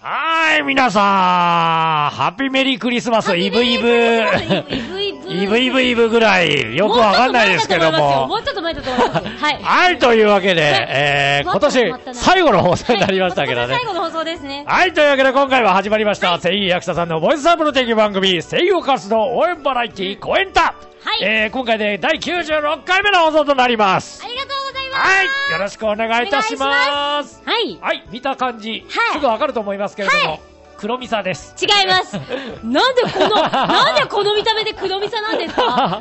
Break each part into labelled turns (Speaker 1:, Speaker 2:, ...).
Speaker 1: はーい、皆さん、ハッピーメリークリスマス、イブイブぐらい、よくわかんないですけども。
Speaker 2: もうちょっと前だと思います。はい。
Speaker 1: はい、というわけで、今年最後の放送になりましたけどね。
Speaker 2: 最後の放送ですね。
Speaker 1: はい、というわけで今回は始まりました、声優役者さんのボイスサーブの定義番組、声優活動応援バラエティコエンタ。はい。今回で第96回目の放送となります。
Speaker 2: ありがとうございます。
Speaker 1: はい、よろしくお願いいたします。
Speaker 2: はい。
Speaker 1: はい、見た感じ、すぐわかると思いますけれども。黒みさです。
Speaker 2: 違います。なんでこの見た目で黒みさなんですか？はい、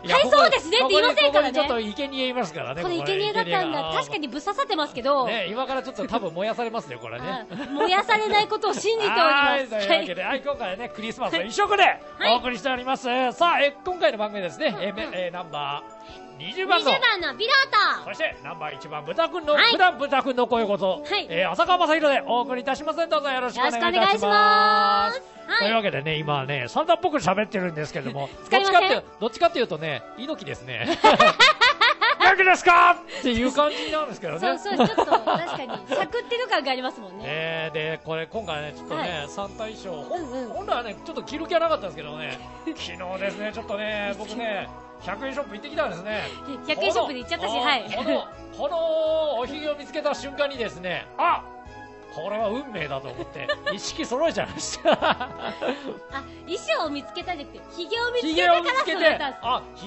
Speaker 2: そうですねって言いませんからね。
Speaker 1: ちょっと生贄いますからね。
Speaker 2: これ生贄だったんだ。確かにぶっ刺さってますけど。
Speaker 1: ね、今からちょっと多分燃やされますね、これね。
Speaker 2: 燃やされないことを信じております。
Speaker 1: はい、というわけで、はい、今回はね、クリスマス一色でお送りしております。さあ、今回の番組ですね、ナンバー20番の
Speaker 2: ピロー
Speaker 1: ト、そしてナンバー1番豚くんの、普段豚くんの声こそ、浅川雅宏でお送りいたします。どうぞよろしくお願いいたします。というわけでね、今ね、サンタっぽく喋ってるんですけども、どっちかっていうとね、猪木ですね。元気ですかっていう感じなんですけどね。
Speaker 2: そう、ちょっと確かに、しゃくってる感がありますもんね。
Speaker 1: で、これ今回ね、ちょっとね、サンタ衣装、本来はね、ちょっと着る気はなかったんですけどね、昨日ですね、ちょっとね、僕ね、100円ショップ行ってきたんですね。
Speaker 2: 100円ショップで行っちゃったし、はい。
Speaker 1: このおひげを見つけた瞬間にですね、これは運命だと思って一式揃えちゃいました。
Speaker 2: 衣装を見つけたんじゃなくて、ひげを見つけてから揃えたんです。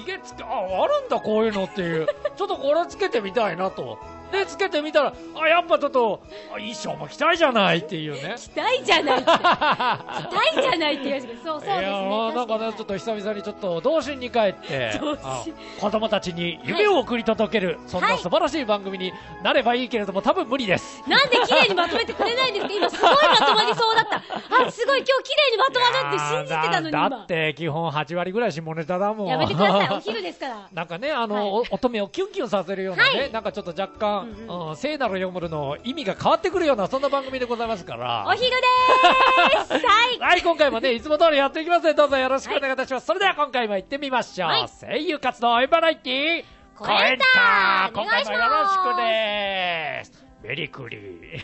Speaker 1: ひげあるんだこういうのっていう。ちょっとこれつけてみたいなと。でつけてみたらやっぱちょっと衣装も着たいじゃないっていうね。
Speaker 2: 着たいじゃないって言うんですけど、そうですね。
Speaker 1: なんかね、ちょっと久々にちょっと童心に帰って子供たちに夢を送り届ける、そんな素晴らしい番組になればいいけれども、多分無理です。
Speaker 2: なんで綺麗にまとめてくれないんですか？今すごいまとまりそうだった。すごい今日綺麗にまとまるって信じてたのに今。
Speaker 1: だって基本8割ぐらい下ネタだもん。
Speaker 2: やめてください、お昼ですから。
Speaker 1: なんかね、乙女をキュンキュンさせるようなね、なんかちょっと若干聖なる読むの意味が変わってくるような、そんな番組でございますから。
Speaker 2: お昼でーす。
Speaker 1: はい、今回もね、いつも通りやっていきますので、どうぞよろしくお願いいたします。それでは今回も行ってみましょう。声優活動応援バラエティコエンタ、今回もよろしくでーす。メリクリ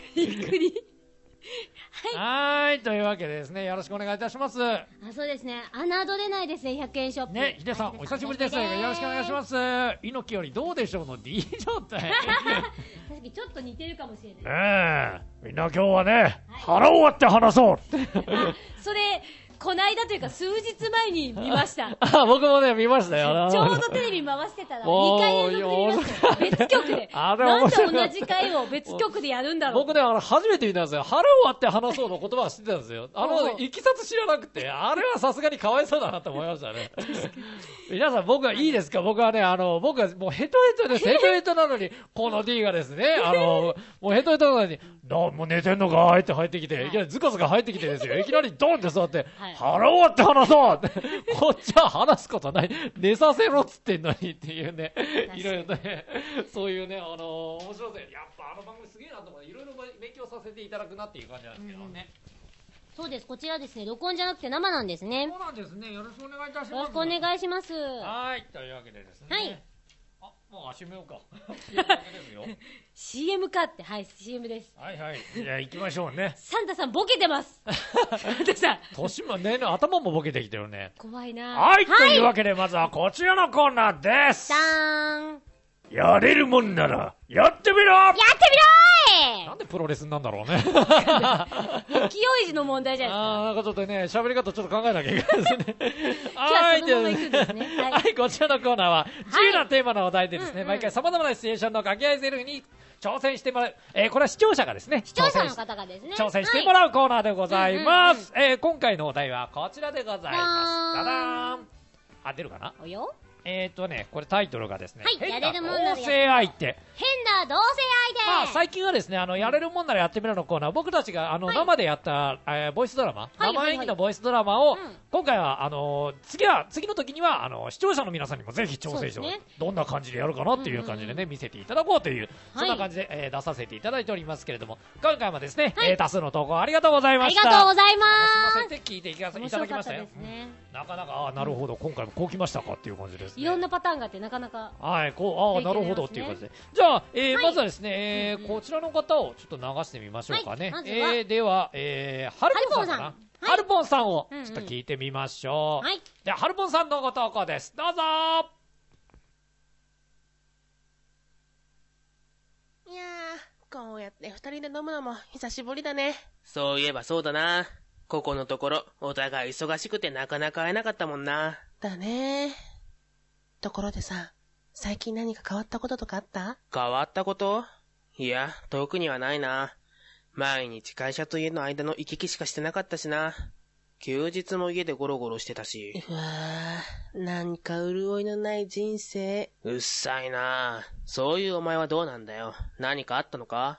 Speaker 1: はい、というわけでですね、よろしくお願いいたします。
Speaker 2: そうですね、侮れないですね、100円ショップ
Speaker 1: ね。ヒデさんお久しぶりです。よろしくお願いします。猪木よりどうでしょうの D 状態。確
Speaker 2: かにちょっと似てるかもしれない。
Speaker 1: みんな今日はね、腹を割って話そう。
Speaker 2: それこないだというか数日前に見ました。
Speaker 1: 僕もね見ましたよ。
Speaker 2: ちょうどテレビ回してたら2回連続見ましたよ。別局で。なんで同じ回を別局でやるんだろう。
Speaker 1: 僕ね初めて見たんですよ。腹を割って話そうの言葉は知ってたんですよ。いきさつ知らなくて、あれはさすがにかわいそうだなと思いましたね。皆さん僕はいいですか？僕はね僕はもうヘトヘトです。ヘトヘトなのにこの D がですねもうヘトヘトなのにもう寝てんのかーって入ってきて、いきなりズカズカ入ってきてですよ。いきなりドンって座って。腹を割って話そうこっちは話すことない。寝させろっつってんのにっていうね。いろいろね、そういうね、面白さ。やっぱ番組すげえなと思って、いろいろ勉強させていただくなっていう感じなんですけどね。
Speaker 2: そうです、こちらですね、録音じゃなくて生なんですね。
Speaker 1: そうなんですね。よろしくお願いいたします。
Speaker 2: よろしくお願いします。
Speaker 1: はい、というわけでですね。はい。もう閉めようか。
Speaker 2: CM かって、はい、CM です。
Speaker 1: はいはい。じゃあ行きましょうね。
Speaker 2: サンタさんボケてます。サンタさん。
Speaker 1: 年もね、頭もボケてきてるね。
Speaker 2: 怖いな。
Speaker 1: はい、というわけでまずはこちらのコーナーです。
Speaker 2: ダーン。
Speaker 1: やれるもんなら、やってみろ！やってみろー！なんでプロレスなんだろうね。勢
Speaker 2: いの問題じゃないですか。
Speaker 1: なんかちょっとね、喋り方ちょっと考えなきゃいけないですね。
Speaker 2: はい、そのまま行くんですね。
Speaker 1: はい、こちらのコーナーは、自由なテーマのお題でですね、毎回様々なシチュエーションの掛け合いセリフに挑戦してもらう。これは視聴者がですね、
Speaker 2: 視聴者の方がですね、
Speaker 1: 挑戦してもらうコーナーでございます。今回のお題はこちらでございます。ダダーン。出るかな？およ？これタイトルがですね、変な同性相手。
Speaker 2: 変な同性相手。
Speaker 1: 最近はですね、やれるもんならやってみろのコーナー、僕たちが生でやったボイスドラマ、生演技のボイスドラマを、今回は次の時には視聴者の皆さんにもぜひ挑戦して、どんな感じでやるかなっていう感じでね、見せていただこうという、そんな感じで出させていただいておりますけれども、今回もですね、多数の投稿ありがとうございました。
Speaker 2: ありがとうございます。
Speaker 1: すみません、聞いていただきましたよ。なかなかなるほど、今回もこうきましたかっていう感じです。 ですね。
Speaker 2: いろんなパターンがあってなかなか。
Speaker 1: はい、こう、なるほどっていう感じで。じゃあ、まずはですね、こちらの方をちょっと流してみましょうかね。
Speaker 2: はい、まずは
Speaker 1: では、はるぽんさんかな。はるぽんさんをちょっと聞いてみましょう。
Speaker 2: はい。
Speaker 1: では、はるぽんさんのご投稿です。どうぞ。
Speaker 3: いやー、こうやって二人で飲むのも久しぶりだね。そういえばそうだな。ここのところ、お互い忙しくてなかなか会えなかったもんな。だね。ところでさ、最近何か変わったこととかあった？変わったこと？いや、特にはないな。毎日会社と家の間の行き来しかしてなかったしな。休日も家でゴロゴロしてたし。うわぁ、何か潤いのない人生。うっさいな。そういうお前はどうなんだよ。何かあったのか？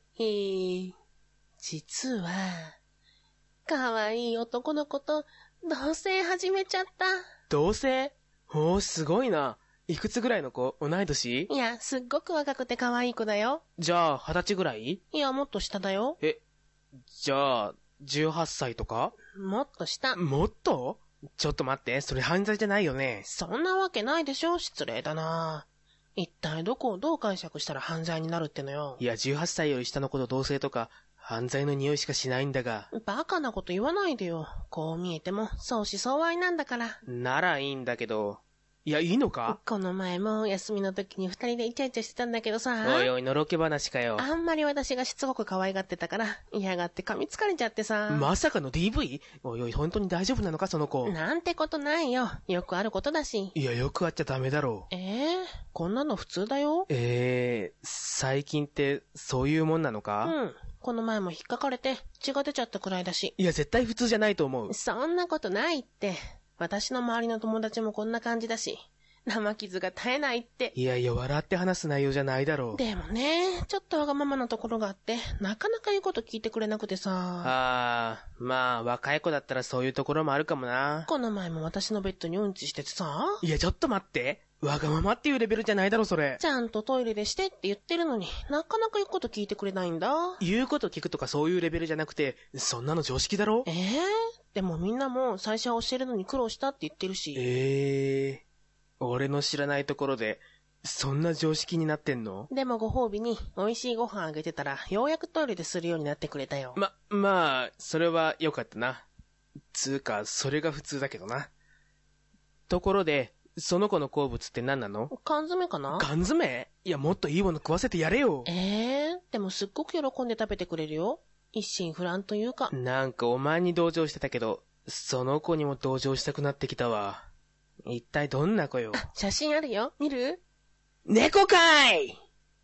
Speaker 3: 実は、可愛い男の子と同棲始めちゃった。同棲？おー、すごいな。いくつぐらいの子？同い年？いや、すっごく若くて可愛い子だよ。じゃあ、20歳ぐらい？いや、もっと下だよ。じゃあ、18歳とか？もっと下。もっと？ちょっと待って、それ犯罪じゃないよね。そんなわけないでしょ、失礼だな。一体どこをどう解釈したら犯罪になるってのよ。いや、18歳より下の子と同棲とか、犯罪の匂いしかしないんだが。バカなこと言わないでよ。こう見えても、相思相愛なんだから。ならいいんだけど。いや、いいのか？この前も休みの時に二人でイチャイチャしてたんだけどさ。おいおい、のろけ話かよ。あんまり私がしつこく可愛がってたから、嫌がって噛みつかれちゃってさ。まさかの DV？ おいおい、本当に大丈夫なのか、その子。なんてことないよ。よくあることだし。いや、よくあっちゃダメだろう。こんなの普通だよ。最近ってそういうもんなのか？うん。この前も引っかかれて血が出ちゃったくらいだし。いや、絶対普通じゃないと思う。そんなことないって。私の周りの友達もこんな感じだし、生傷が絶えないって。いやいや、笑って話す内容じゃないだろう。でもね、ちょっとわがままなところがあって、なかなか言うこと聞いてくれなくてさ。まあ、若い子だったらそういうところもあるかもな。この前も私のベッドにうんちしててさ。いや、ちょっと待って。わがままっていうレベルじゃないだろ、それ。ちゃんとトイレでしてって言ってるのになかなか言うこと聞いてくれないんだ。言うこと聞くとかそういうレベルじゃなくて、そんなの常識だろ。でもみんなも最初は教えるのに苦労したって言ってるし。俺の知らないところでそんな常識になってんの？でもご褒美に美味しいご飯あげてたらようやくトイレでするようになってくれたよ。まあそれは良かったな。つうかそれが普通だけどな。ところでその子の好物って何なの？缶詰かな？缶詰？いや、もっといいもの食わせてやれよ。でもすっごく喜んで食べてくれるよ。一心不乱というか。なんかお前に同情してたけど、その子にも同情したくなってきたわ。一体どんな子よ。写真あるよ。見る？猫かい！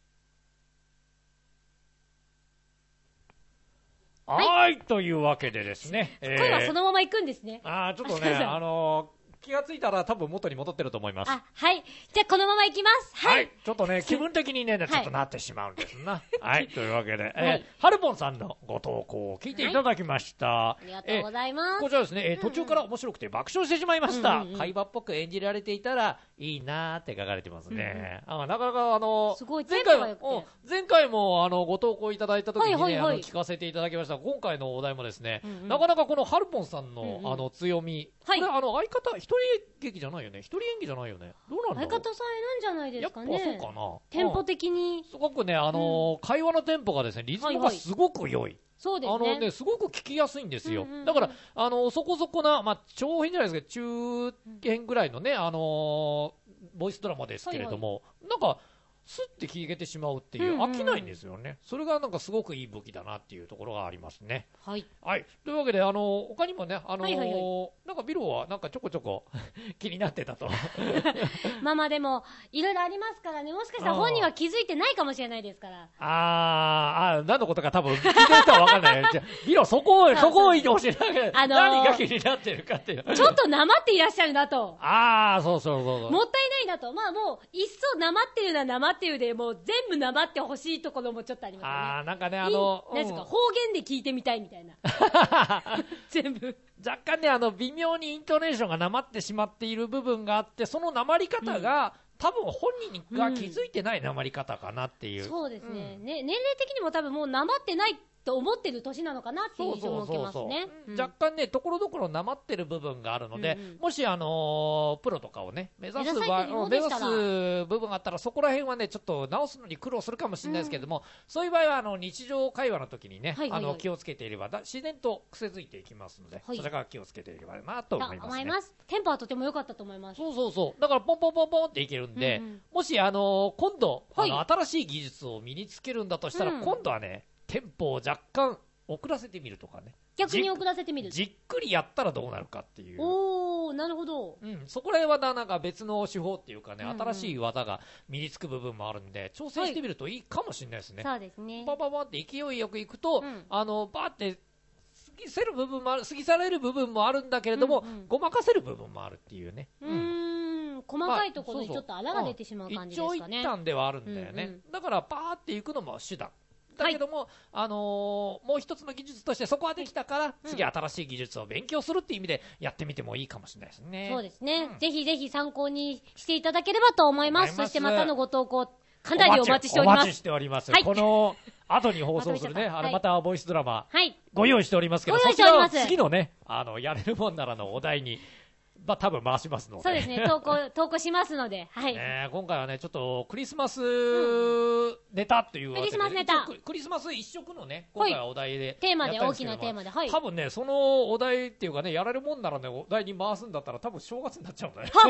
Speaker 1: はい、というわけでですね。
Speaker 2: 声はそのまま行くんですね。
Speaker 1: ちょっとね、気がついたら多分元に戻ってると思います。
Speaker 2: はい。じゃあこのまま行きます。
Speaker 1: はい。ちょっとね、気分的にね、ちょっとなってしまうんですな。はい。というわけで、はるぽんさんのご投稿を聞いていただきました。
Speaker 2: ありがとうございます。
Speaker 1: こちらですね、途中から面白くて爆笑してしまいました。会話っぽく演じられていたらいいなーって書かれてますね。なかなか
Speaker 2: すごい
Speaker 1: 前回もご投稿いただいた時にね、聞かせていただきました。今回のお題もですね、なかなかこのはるぽんさんの強み、これ相方、一人劇じゃないよね。一人演技じゃないよね。どうなんだろう。
Speaker 2: 相方さんなんじゃないですかね。
Speaker 1: やっぱそうかな。
Speaker 2: テンポ的に。
Speaker 1: すごくね、会話のテンポがですね、リズムがすごく良い。
Speaker 2: そうですね。
Speaker 1: すごく聞きやすいんですよ。だから、そこそこな、長編じゃないですけど、中編ぐらいのね、ボイスドラマですけれども、なんか、スッて聞けてしまうっていう、飽きないんですよね。それがなんかすごくいい武器だなっていうところがありますね。
Speaker 2: はい。
Speaker 1: はい。というわけで、他にもね、なんかビロはなんかちょこちょこ気になってたと。
Speaker 2: まあでも、いろいろありますからね、もしかしたら本人は気づいてないかもしれないですから。
Speaker 1: 何のことか多分聞いてる人はわかんない。じゃビロ、そこを言ってほしい。何が気になってるかっていう。
Speaker 2: ちょっとなまっていらっしゃるなと。
Speaker 1: そう。
Speaker 2: もったいないなと。まあもう、いっそなまってるならなまってるで、もう全部なまってほしいところもちょっとありますね。
Speaker 1: なんかね、
Speaker 2: 何ですか、方言で聞いてみたいみたいな。全部。
Speaker 1: 若干ね、微妙にイントネーションがなまってしまっている部分があって、そのなまり方が、多分本人が気づいてないなまり方かなっていう。
Speaker 2: そうですね。年齢的にも多分もうなまってないと思ってる年なのかなっていう印象も受けますね。
Speaker 1: 若干ね、ところどころなまってる部分があるので、もしプロとかをね、目指す部分があったら、そこら辺はね、ちょっと直すのに苦労するかもしれないですけども、そういう場合は日常会話の時にね、気をつけていれば自然と癖づいていきますので、それから気をつけていればなと思いますね。
Speaker 2: テンポはとても良かったと思います。
Speaker 1: そうだからポンポンポンポンっていけるんで、もし今度新しい技術を身につけるんだとしたら、今度はね、テンポを若干遅らせてみるとかね。
Speaker 2: 逆に遅らせてみる。
Speaker 1: じっくりやったらどうなるかっていう。
Speaker 2: おー、なるほど。
Speaker 1: そこら辺はなんか別の手法っていうかね、新しい技が身につく部分もあるんで、挑戦してみるといいかもしれないですね。
Speaker 2: そうですね。
Speaker 1: バババって勢いよくいくと、バーって過ぎ去る部分もある、過ぎ去れる部分もあるんだけれども、ごまかせる部分もあるっていうね。
Speaker 2: 細かいところにちょっと荒が出てしまう感じですかね。
Speaker 1: 一長一短ではあるんだよね。だからバーっていくのも手段。だけども、もう一つの技術としてそこはできたから、次新しい技術を勉強するっていう意味でやってみてもいいかもしれないですね。
Speaker 2: そうですね。ぜひぜひ参考にしていただければと思います。そしてまたのご投稿、かなりお待ちしております。
Speaker 1: お待ちしております。この後に放送するね、またボイスドラマ、ご用意しておりますけど、そちらを次のね、やれるもんならのお題に、多分回しますので。
Speaker 2: そうですね、投稿しますので。はい。
Speaker 1: 今回はね、ちょっとクリスマスネタっていうわけで、
Speaker 2: クリスマスネタ。
Speaker 1: クリスマス一色のね、今回はお題で。
Speaker 2: テーマで、大きなテーマで。はい。
Speaker 1: 多分ね、そのお題っていうかね、やれるもんならね、お題に回すんだったら多分正月になっちゃうんだね。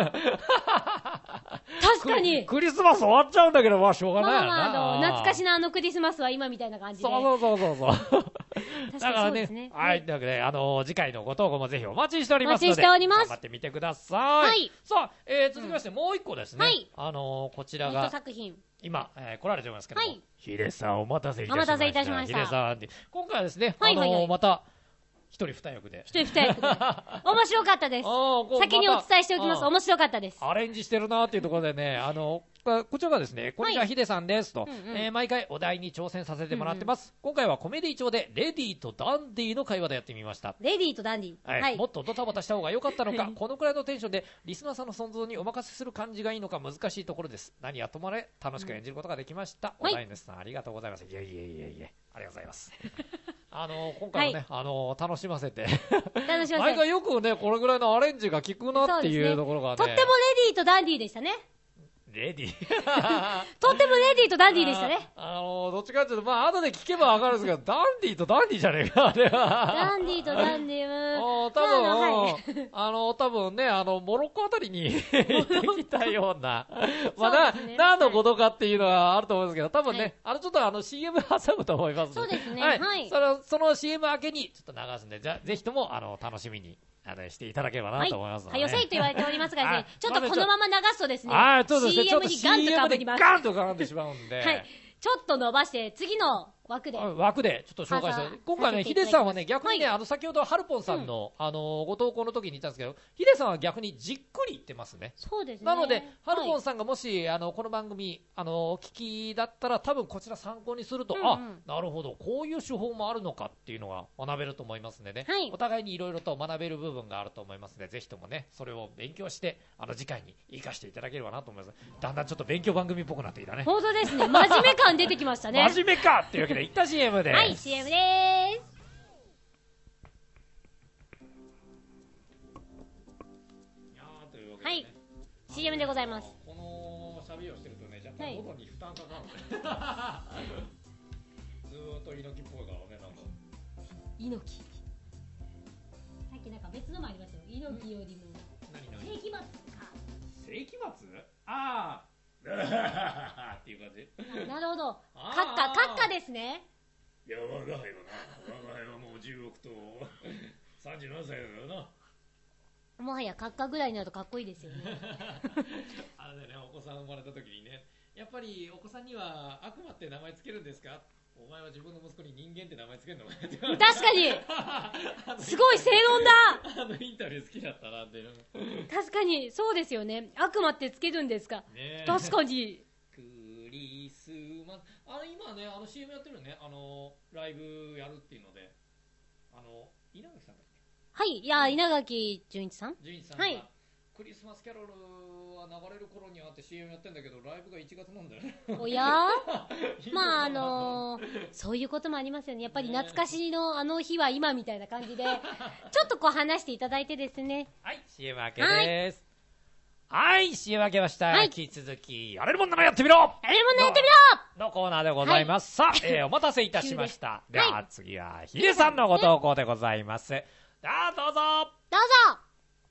Speaker 2: 確かに。
Speaker 1: クリスマス終わっちゃうんだけど、まあしょうがないよな。
Speaker 2: 懐かしなクリスマスは今みたいな感じで。
Speaker 1: そうだからね、はい、というわけで、次回のご投稿もぜひお待ちしておりますので、頑張ってみてください。はい。さあ、続きましてもう一個ですね。はい。こちらが、今、来られてますけども、ヒデさんお待たせいたしました。お待たせいたしました。ヒデさん、今回はですね、また、一人二役で。面
Speaker 2: 白かったです。先にお伝えしておきます。面白かったです。
Speaker 1: アレンジしてるなーっていうところでね、こちらがですね、これがヒデさんですと、毎回お題に挑戦させてもらってます。今回はコメディ調で、レディーとダンディーの会話でやってみました。
Speaker 2: レディーとダンディー。
Speaker 1: はい。もっとドタバタした方が良かったのか、このくらいのテンションで、リスナーさんの存在にお任せする感じがいいのか難しいところです。何はともあれ、楽しく演じることができました。お題主さん、ありがとうございます。いえ、ありがとうございます。今回もね、楽しませて。毎回よくね、これぐらいのアレンジが効くなっていうところがね。
Speaker 2: とってもレディーとダンディーでしたね。
Speaker 1: レディ
Speaker 2: とってもレディーとダンディーでしたね。
Speaker 1: どっちかっていうと、まあ、後で聞けばわかるんですけど、ダンディーとダンディーじゃねえか、あれは。
Speaker 2: ダンディーとダンディー
Speaker 1: 多分ね、モロッコあたりに行ってきたような、まあ、何のことかっていうのはあると思うんですけど、多分ね、ちょっとCM 挟むと思います
Speaker 2: ので。そうですね。
Speaker 1: はい。その CM 明けにちょっと流すんで、ぜひとも、楽しみに。していただければなと思いますので。
Speaker 2: よせいと言われておりますがね、ちょっとこのまま流すとですね、
Speaker 1: CM
Speaker 2: にガンとかぶります。
Speaker 1: ガンと絡んでしまうんで。
Speaker 2: はい。ちょっと伸ばして、次の枠で。
Speaker 1: ちょっと紹介して。今回ね、ヒデさんはね、逆にね、先ほどハルポンさんの、ご投稿の時に言ったんですけど、ヒデさんは逆にじっくり言ってますね。
Speaker 2: そうですね。
Speaker 1: なので、ハルポンさんがもし、この番組、お聞きだったら、多分こちら参考にすると、なるほど、こういう手法もあるのかっていうのが学べると思いますんでね。お互いにいろいろと学べる部分があると思いますので、ぜひともね、それを勉強して、次回に活かしていただければなと思います。だんだんちょっと勉強番組っぽくなってきたね。
Speaker 2: 本当ですね。真面目感出てきましたね。
Speaker 1: 真面目かっていうわけで、いった CM で。
Speaker 2: はい、CM でーす。はい、CM でございます。
Speaker 1: この喋りをしてるとね、若干喉に負担かかるので、ずーっと猪木っぽいからね、なんか。
Speaker 2: 猪木。さっきなんか別のもありましたよ。猪木よりも。世紀末か。
Speaker 1: 世紀末？ああ。っていう感じ。
Speaker 2: なるほど。閣下ですね。
Speaker 1: いや、我が輩はもう16と37歳だからな。
Speaker 2: もはや閣下ぐらいになるとかっこいいですよね。
Speaker 1: お子さん生まれた時にね、やっぱりお子さんには悪魔って名前つけるんですか？お前は自分の息子に人間って名前つけるのかって確
Speaker 2: かにすごい正論だ。
Speaker 1: インタビュー好きだったなって。
Speaker 2: 確かにそうですよね。悪魔ってつけるんですか？ね、確かに。
Speaker 1: クリスマス今ね、CM やってるね、ライブやるっていうので、稲垣さんだっけ？
Speaker 2: はい、いや、稲垣潤一さん。
Speaker 1: 潤一さんが、 クリスマスキャロルは流れる頃にあって CM やってんだけど、ライブが1月なんだよね。
Speaker 2: おやまあそういうこともありますよね。やっぱり懐かしのあの日は今みたいな感じで、ちょっとこう話していただいてですね。
Speaker 1: はい、CM 明けです。はい、CM 明けました。はい、引き続き、やれるもんならやってみろ
Speaker 2: やれるもんならやってみろ
Speaker 1: のコーナーでございます。はい、さあ、お待たせいたしました。では、次は、ヒデさんのご投稿でございます。どうぞ
Speaker 2: どうぞ。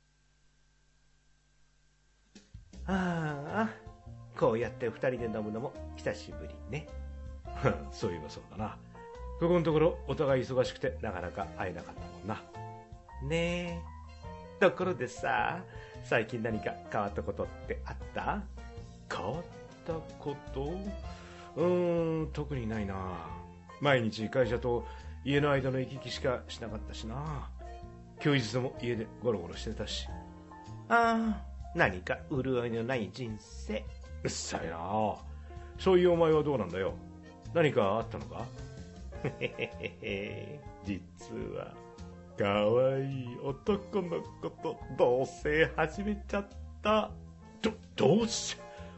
Speaker 4: ああ、こうやって二人で飲むのも久しぶりね。そういえばそうだな。ここのところお互い忙しくてなかなか会えなかったもんな。ねえ。ところでさ、最近何か変わったことってあった？変わったこと？特にないな。毎日会社と家の間の行き来しかしなかったしな。休日も家でゴロゴロしてたし。ああ、何か潤いのない人生。うっさいな。そういうお前はどうなんだよ。何かあったのか？実は可愛い男の子と同棲始めちゃった。同棲？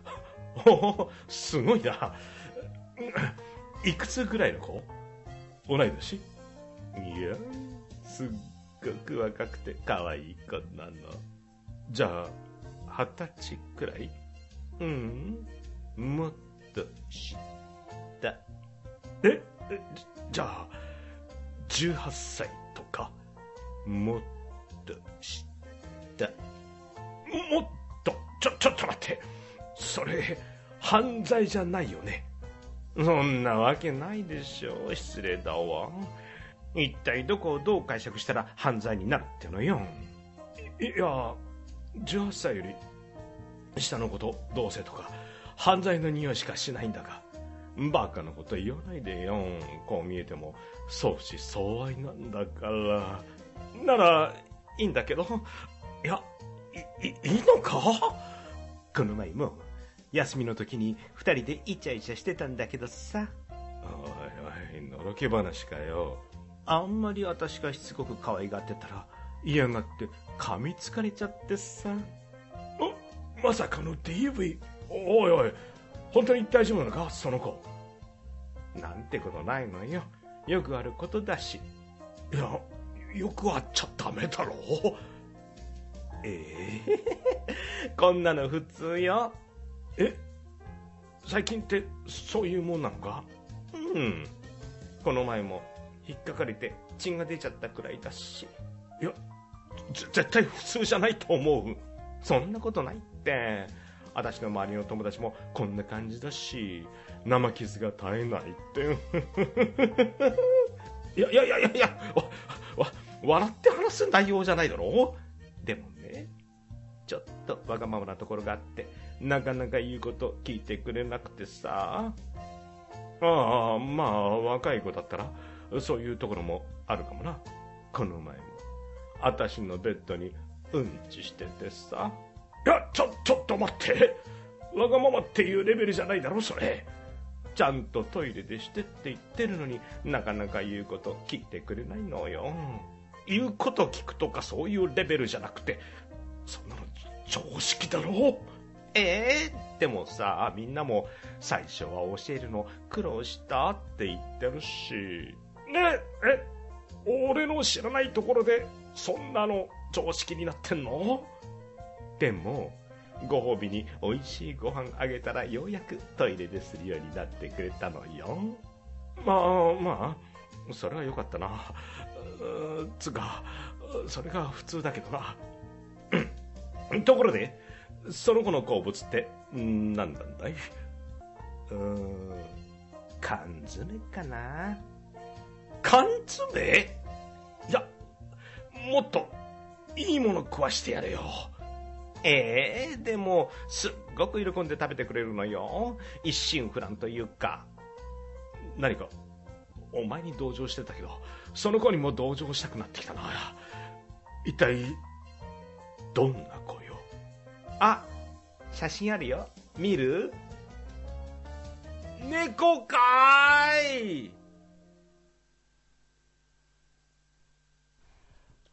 Speaker 4: すごいな。いくつぐらいの子？同い年？いや、すっごく若くて可愛い子なの。じゃあ20歳くらい？もっと下。じゃあ18歳とか？もっと下。もっとちょっと待って、それ犯罪じゃないよね？そんなわけないでしょ。失礼だわ。一体どこをどう解釈したら犯罪になるってのよ。いや、18歳より下の子と同棲とか犯罪の匂いしかしないんだが。バカなこと言わないでよ。こう見えても相思相愛なんだから。ならいいんだけど。いや、いいのか？この前も休みの時に2人でイチャイチャしてたんだけどさ。おいおい、のろけ話かよ。あんまり私がしつこく可愛がってたら嫌がって噛みつかれちゃってさ。まさかの DV？ おいおい、本当に大丈夫なのかその子？なんてことないのよ。よくあることだし。いや、よくあっちゃダメだろ。こんなの普通よ。最近ってそういうもんなのか？この前も引っかかれて血が出ちゃったくらいだし。いや、絶対普通じゃないと思う。そんなことないって。私の周りの友達もこんな感じだし、生傷が絶えないっていや笑って話す内容じゃないだろ。でもね、ちょっとわがままなところがあってなかなか言うこと聞いてくれなくてさ。まあ若い子だったらそういうところもあるかもな。この前も私のベッドにうんちしててさ。いや、ちょっと待って。わがままっていうレベルじゃないだろそれ。ちゃんとトイレでしてって言ってるのになかなか言うこと聞いてくれないのよ。言うこと聞くとかそういうレベルじゃなくて、そんなの常識だろ。でもさ、みんなも最初は教えるの苦労したって言ってるしね。俺の知らないところでそんなの常識になってんの？でもご褒美に美味しいご飯あげたらようやくトイレでするようになってくれたのよ。まあそれはよかったな。つうかそれが普通だけどな。ところでその子の好物って何なんだい？缶詰かな。缶詰？いや、もっといいもの食わしてやれよ。でもすっごく喜んで食べてくれるのよ。一心不乱というか。何かお前に同情してたけど、その子にも同情したくなってきたな。一体どんな子よ？あ、写真あるよ。見る？猫かーい。
Speaker 1: は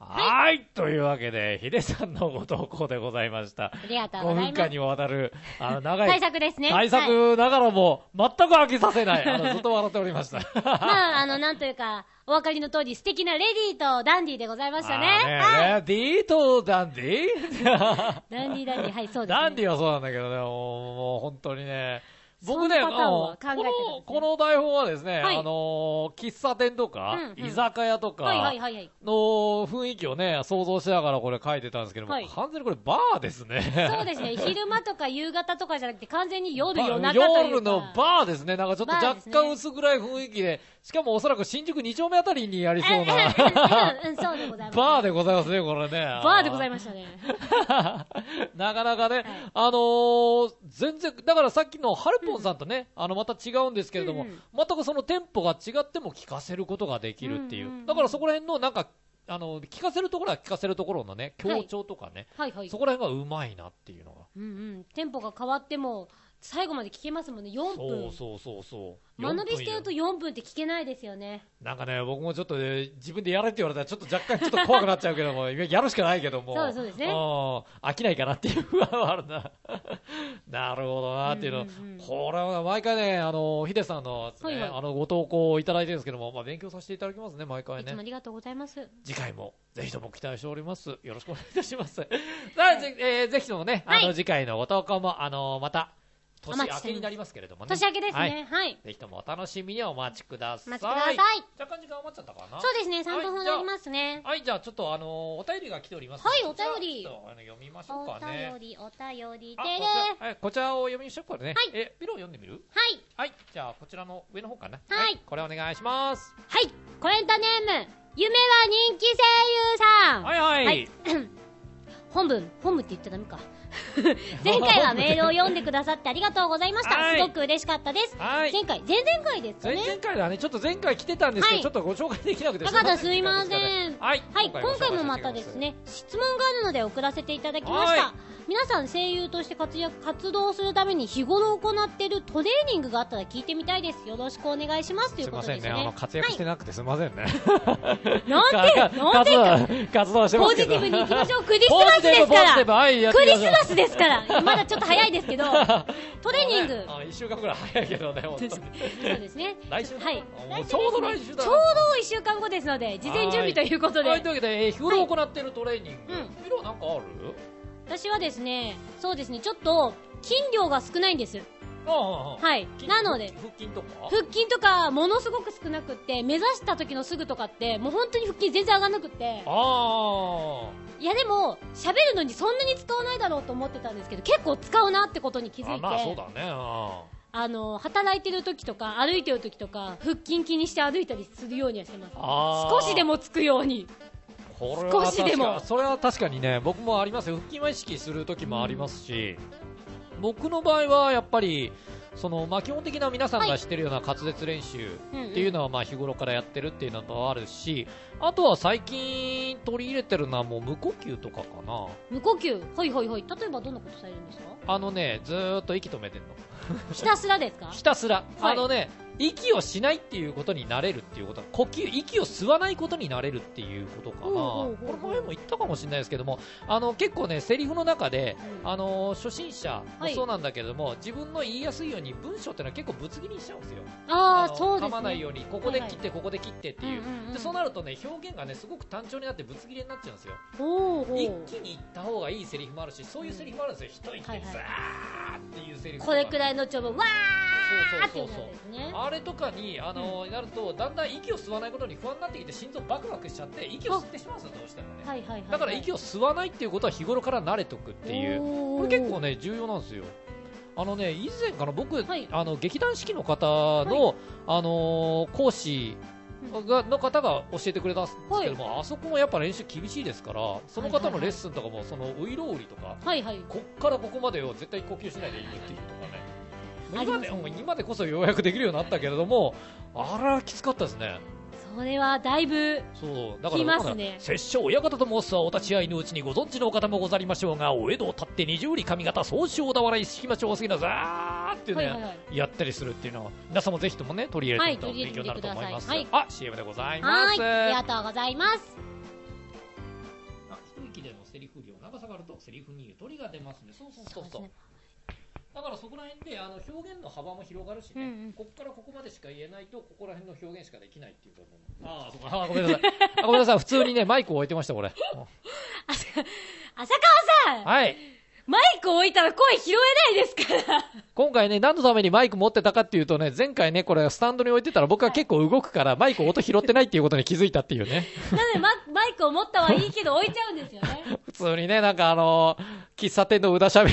Speaker 1: はい、というわけで、ヒデさんのご投稿でございました。
Speaker 2: ありがとうご
Speaker 1: 5
Speaker 2: ざいます。
Speaker 1: 分間にわたる、長い。
Speaker 2: 対策ですね。
Speaker 1: 対策ながらも、全く飽きさせない。ずっと笑っておりました。
Speaker 2: まあ、なんというか、お分かりの通り、素敵なレディーとダンディーでございましたね。
Speaker 1: レディーとダンディ
Speaker 2: ダンディー、ダンディー、はい、そうですね。
Speaker 1: ダンディーはそうなんだけどね、もう本当にね、僕ね、
Speaker 2: そのパターンは考えてたんですね
Speaker 1: この台本はですね、
Speaker 2: はい
Speaker 1: 喫茶店とか、居酒屋とかの雰囲気をね、想像しながらこれ書いてたんですけども、完全にこれバーですね。
Speaker 2: そうですね、昼間とか夕方とかじゃなくて完全に夜中というか。
Speaker 1: 夜のバーですね。なんかちょっと若干薄暗い雰囲気で、しかもおそらく新宿2丁目あたりにありそうな
Speaker 2: そうでございます。
Speaker 1: バーでございますね、これね。
Speaker 2: バーでございましたね。
Speaker 1: なかなかね、全然、だからさっきのハルポンさんとね、また違うんですけれども、全くそのテンポが違っても聞かせることができるっていう。だからそこら辺のなんか、聞かせるところは聞かせるところのね、強調とかね、そこら辺がうまいなっていうのが。
Speaker 2: テンポが変わっても、最後まで聞けますもんね、4分。
Speaker 1: そう。
Speaker 2: 間延びしてると4分って聞けないですよね。
Speaker 1: なんかね、僕もちょっと、自分でやれって言われたらちょっと若干ちょっと怖くなっちゃうけども、やるしかないけども。
Speaker 2: そうですね。
Speaker 1: 飽きないかなっていう不安はあるな。なるほどなっていうの。これは毎回ね、ヒデさんの、ご投稿をいただいてるんですけども、勉強させていただきますね、毎回ね。
Speaker 2: いつもありがとうございます。
Speaker 1: 次回もぜひとも期待しております。よろしくお願いいたします。さあ、ぜひともね、次回のご投稿も、また、年明けになりますけれどもね。
Speaker 2: 年明けですね。はい。
Speaker 1: ぜひともお楽しみにお待ちください。
Speaker 2: お待ちください。
Speaker 1: 若干時間余っちゃったかな。
Speaker 2: そうですね、3分ほどありますね。
Speaker 1: はい、じゃあちょっとお便りが来ております。
Speaker 2: はい、お便り。
Speaker 1: 読みましょうかね。
Speaker 2: お便りで
Speaker 1: はい、こちらを読みましょうかね。
Speaker 2: はい。
Speaker 1: ビロ読んでみる？
Speaker 2: はい。
Speaker 1: はい、じゃあこちらの上の方かな。
Speaker 2: はい。
Speaker 1: これお願いします。
Speaker 2: はい、コメントネーム、夢は人気声優さん。
Speaker 1: はい。
Speaker 2: 本部って言っちゃダメか。前回はメールを読んでくださってありがとうございました。すごく嬉しかったです。前々回ですね。
Speaker 1: 前々回だね。ちょっと前回来てたんですけど、ちょっとご紹介できなくて
Speaker 2: すみません。はい、今回もまたですね、質問があるので送らせていただきました。皆さん声優として活動するために日頃行っているトレーニングがあったら聞いてみたいです。よろしくお願いしますということですね。
Speaker 1: すみませんね、活躍してなくてすみませんね。
Speaker 2: なんで
Speaker 1: 活動してますけど。
Speaker 2: ポジティブに行きましょう。クリスマスですから。クリスマスですから。まだちょっと早いですけど、トレーニング。
Speaker 1: 1週間ぐらい早いけどね、本当に。そう
Speaker 2: ですね。
Speaker 1: 来週
Speaker 2: はい。
Speaker 1: ちょうど来週だ。
Speaker 2: ちょうど1週間後ですので、事前準備ということで。
Speaker 1: というわけで、日頃行っているトレーニング。ヒロなんかある？
Speaker 2: 私はですね、そうですね、ちょっと筋量が少ないんです。はい。なので、腹筋とかものすごく少なくって、目指した時のすぐとかって、もう本当に腹筋全然上がんなくって。いやでも、喋るのにそんなに使わないだろうと思ってたんですけど、結構使うなってことに気づいて。
Speaker 1: そうだね。
Speaker 2: 働いてる時とか、歩いてる時とか、腹筋気にして歩いたりするようにはしてます。少しでもつくように。少しでも。
Speaker 1: それは確かにね、僕もありますよ。腹筋は意識する時もありますし、僕の場合はやっぱり基本的な皆さんが知ってるような滑舌練習っていうのは日頃からやってるっていうのもあるし、あとは最近取り入れてるのはもう無呼吸とかかな。
Speaker 2: 無呼吸、はいはいはい。例えばどんなことされるんですか？
Speaker 1: ずーっと息止めてんの。
Speaker 2: ひたすらですか？
Speaker 1: ひたすら。息をしないっていうことになれるっていうことは、息を吸わないことになれるっていうことかな。これ前も言ったかもしれないですけども、結構ね、セリフの中で、初心者もそうなんだけれども、自分の言いやすいように文章ってのは結構ぶつ切りにしちゃうんですよ。
Speaker 2: そうですね。
Speaker 1: 噛まないように、ここで切って、ここで切ってっていう。で、そうなるとね、表現がね、すごく単調になってぶつ切りになっちゃうんですよ。一気に言った方がいいセリフもあるし、そういうセリフもあるんですよ。一息でザーっていうセリフ。
Speaker 2: これくらいのちょぼ、わーっていうやつですね。
Speaker 1: あれとかになるとだんだん息を吸わないことに不安になってきて心臓バクバクしちゃって息を吸ってしまうんですよ、どうしてもね。だから息を吸わないっていうことは日頃から慣れとくっていう、これ結構ね重要なんですよ。以前から僕、劇団四季の方の、講師の方が教えてくれたんですけども、あそこもやっぱ練習厳しいですから、その方のレッスンとかもウイロウリとか、こっからここまでを絶対呼吸しないでいくっていうとかね。今でこそようやくできるようになったけれども、あれはきつかったですね。
Speaker 2: それはだいぶきますね。
Speaker 1: 拙者親方と申すはお立ち会いのうちにご存知のお方もござりましょうが、お江戸を立って二十里上方総称だわらい敷きましょうすぎなざーっていうね、やったりするっていうのは皆さんもぜひともね取り入れてみると勉強になると思います。CM でございます。
Speaker 2: ありがとうございます。
Speaker 1: フ量長さがあるとセリフにゆとりが出ますね。そう。だからそこら辺で表現の幅も広がるしね、ここからここまでしか言えないとここら辺の表現しかできないっていうことも。そうか。ごめんなさい。ごめんなさい。普通にねマイクを置いてましたこれ。
Speaker 2: 浅川さん。
Speaker 1: はい。
Speaker 2: マイク置いたら声拾えないですから。
Speaker 1: 今回ね、何のためにマイク持ってたかっていうとね、前回ね、これスタンドに置いてたら僕は結構動くから、マイク音拾ってないっていうことに気づいたっていうね。
Speaker 2: なのでマイクを持ったはいいけど置いちゃうんですよね。
Speaker 1: 普通にね、なんか喫茶店のうだしゃべり。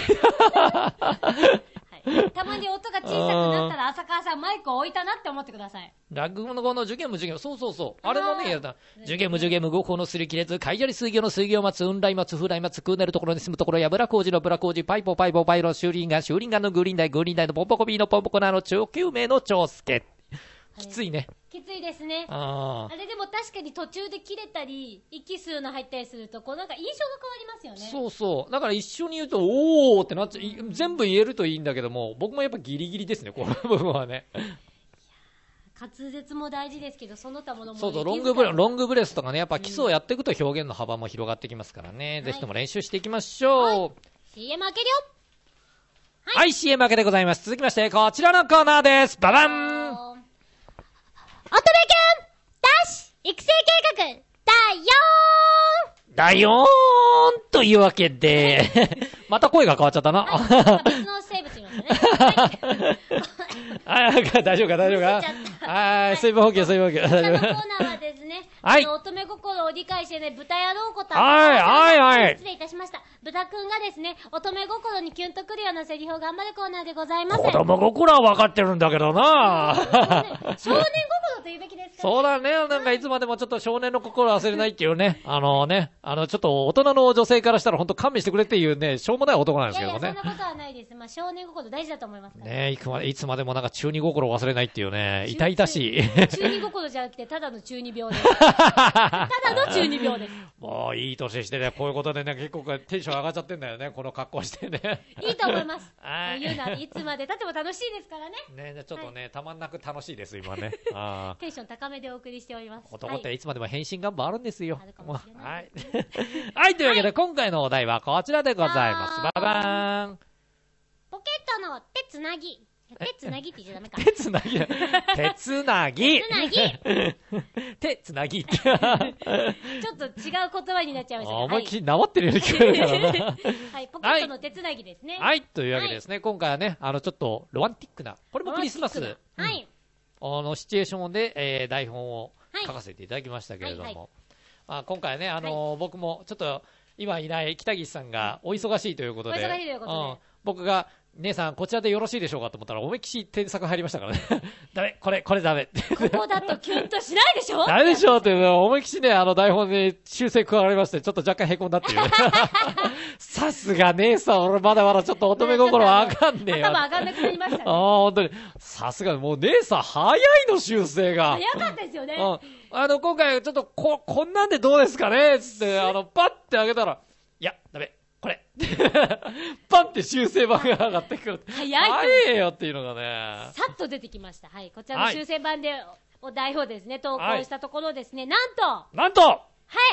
Speaker 2: たまに音が小さくなったら浅川さんマイクを置いたなって思ってください。
Speaker 1: 落語のこの受験無受験、そう。あれもね、やだ。受験無受験無合法のすり切れず、海砂利水魚の水魚松、雲来松、風来松、空寝るところに住むところ、やぶら工事のブラ工事、パイポパイロ、シューリンガンのグーリンダイのポンポコビーのポンポコナーの超救命の長介。きついね。
Speaker 2: きついですね。あれでも確かに途中で切れたり、息吸うの入ったりすると、こうなんか印象が変わりますよね。そう。だから一緒に言うと、おーってなっちゃう。全部言えるといいんだけども、僕もやっぱギリギリですね、この部分はね。 滑舌も大事ですけど、その他ものも。
Speaker 1: そう、ロングブレスとかね、やっぱ基礎をやっていくと表現の幅も広がってきますからね。ぜひとも練習していきましょう。
Speaker 2: CM 開けるよ。
Speaker 1: はい、CM 開けでございます。続きまして、こちらのコーナーです。ババン
Speaker 2: 乙女くん育成計画第4
Speaker 1: というわけで、また声が変わっちゃったな。
Speaker 2: 別の生物いますね。
Speaker 1: 大丈夫か水分補給。大丈夫。
Speaker 2: このコーナーはですね、乙女心を理解してね、豚野郎こと失礼いたしました。豚くんがですね、乙女心にキュンとくるようなセリフを頑張るコーナーでございます。
Speaker 1: 子供心は分かってるんだけどな。
Speaker 2: 少年心と言うべきですか。
Speaker 1: そうだね。なんかいつまでもちょっと少年の心を忘れないっていうね。ちょっと大人の女性からしたら本当勘弁してくれっていうね、しょうもない男なんですけどね。
Speaker 2: そんなことはないです。少年心大事だと思いますから。
Speaker 1: ね、いつまでもなんか中二心を忘れないっていうね、痛々しい。
Speaker 2: 中二心じゃなくて、ただの中二病です。ただの中二病です。
Speaker 1: もういい年してね、こういうことでね、結構テンション上がっちゃってんだよね、この格好してね。
Speaker 2: いいと思います。こういうのはいつまで経っても楽しいですからね。
Speaker 1: ね、ちょっとね、たまんなく楽しいです、今ね。
Speaker 2: テンション高めでお送りしております。
Speaker 1: 男っていつまでも変身願望あるんですよ。
Speaker 2: あるかもしれない。
Speaker 1: はい、というわけで今回のお題はこちらでございます。ババーン。
Speaker 2: ポケットの手つなぎ。手つなぎって言っちゃダメか。
Speaker 1: 手つなぎ。手つなぎ。手つなぎ。ちょっ
Speaker 2: と違う言葉になっちゃいました。
Speaker 1: 思いっきりなまってるように聞こえるからな。
Speaker 2: はい、ポケットの手つなぎですね。
Speaker 1: はい、というわけでですね、今回はね、ちょっとロマンティックな、これもクリスマス。
Speaker 2: はい。
Speaker 1: シチュエーションで、台本を書かせていただきましたけれども、今回ね、僕もちょっと今いない北岸さんがお忙しいということで、僕が姉さんこちらでよろしいでしょうかと思ったら思いっきし添削入りましたからね。ダメ、これダメ。
Speaker 2: ここだとキュンとしないでしょ。
Speaker 1: ダメでしょって思いっきしね、台本で修正加わりまして、ちょっと若干へこんだっていう。さすが姉さん、俺まだまだちょっと乙女心わかんねえよ。
Speaker 2: 頭上がんなくなりましたね。
Speaker 1: 本当に。さすが、もう姉さん早いの修正が。
Speaker 2: 早かったですよね。
Speaker 1: 今回ちょっとこんなんでどうですかねつって、パッて開けたら、いや、ダメ。これ。パンって修正版が上がってくる。早いよっていうのがね。
Speaker 2: さっと出てきました。はい。こちらの修正版でお題をですね、投稿したところですね、なんとはい、今回、2投稿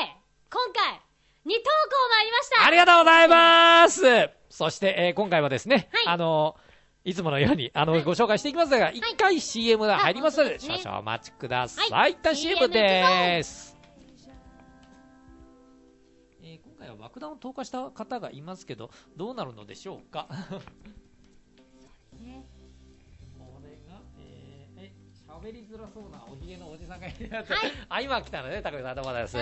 Speaker 2: 参りました。
Speaker 1: ありがとうございます。そして、今回はですね、いつものように、ご紹介していきますが、1回 CM が入りますので、少々お待ちください。一旦 CM です。今回は爆弾を投下した方がいますけど、どうなるのでしょうか。そうですね。これが、喋りづらそうなおひげのおじさんがいるやつ。今来たのね、たくみさん、どうもです。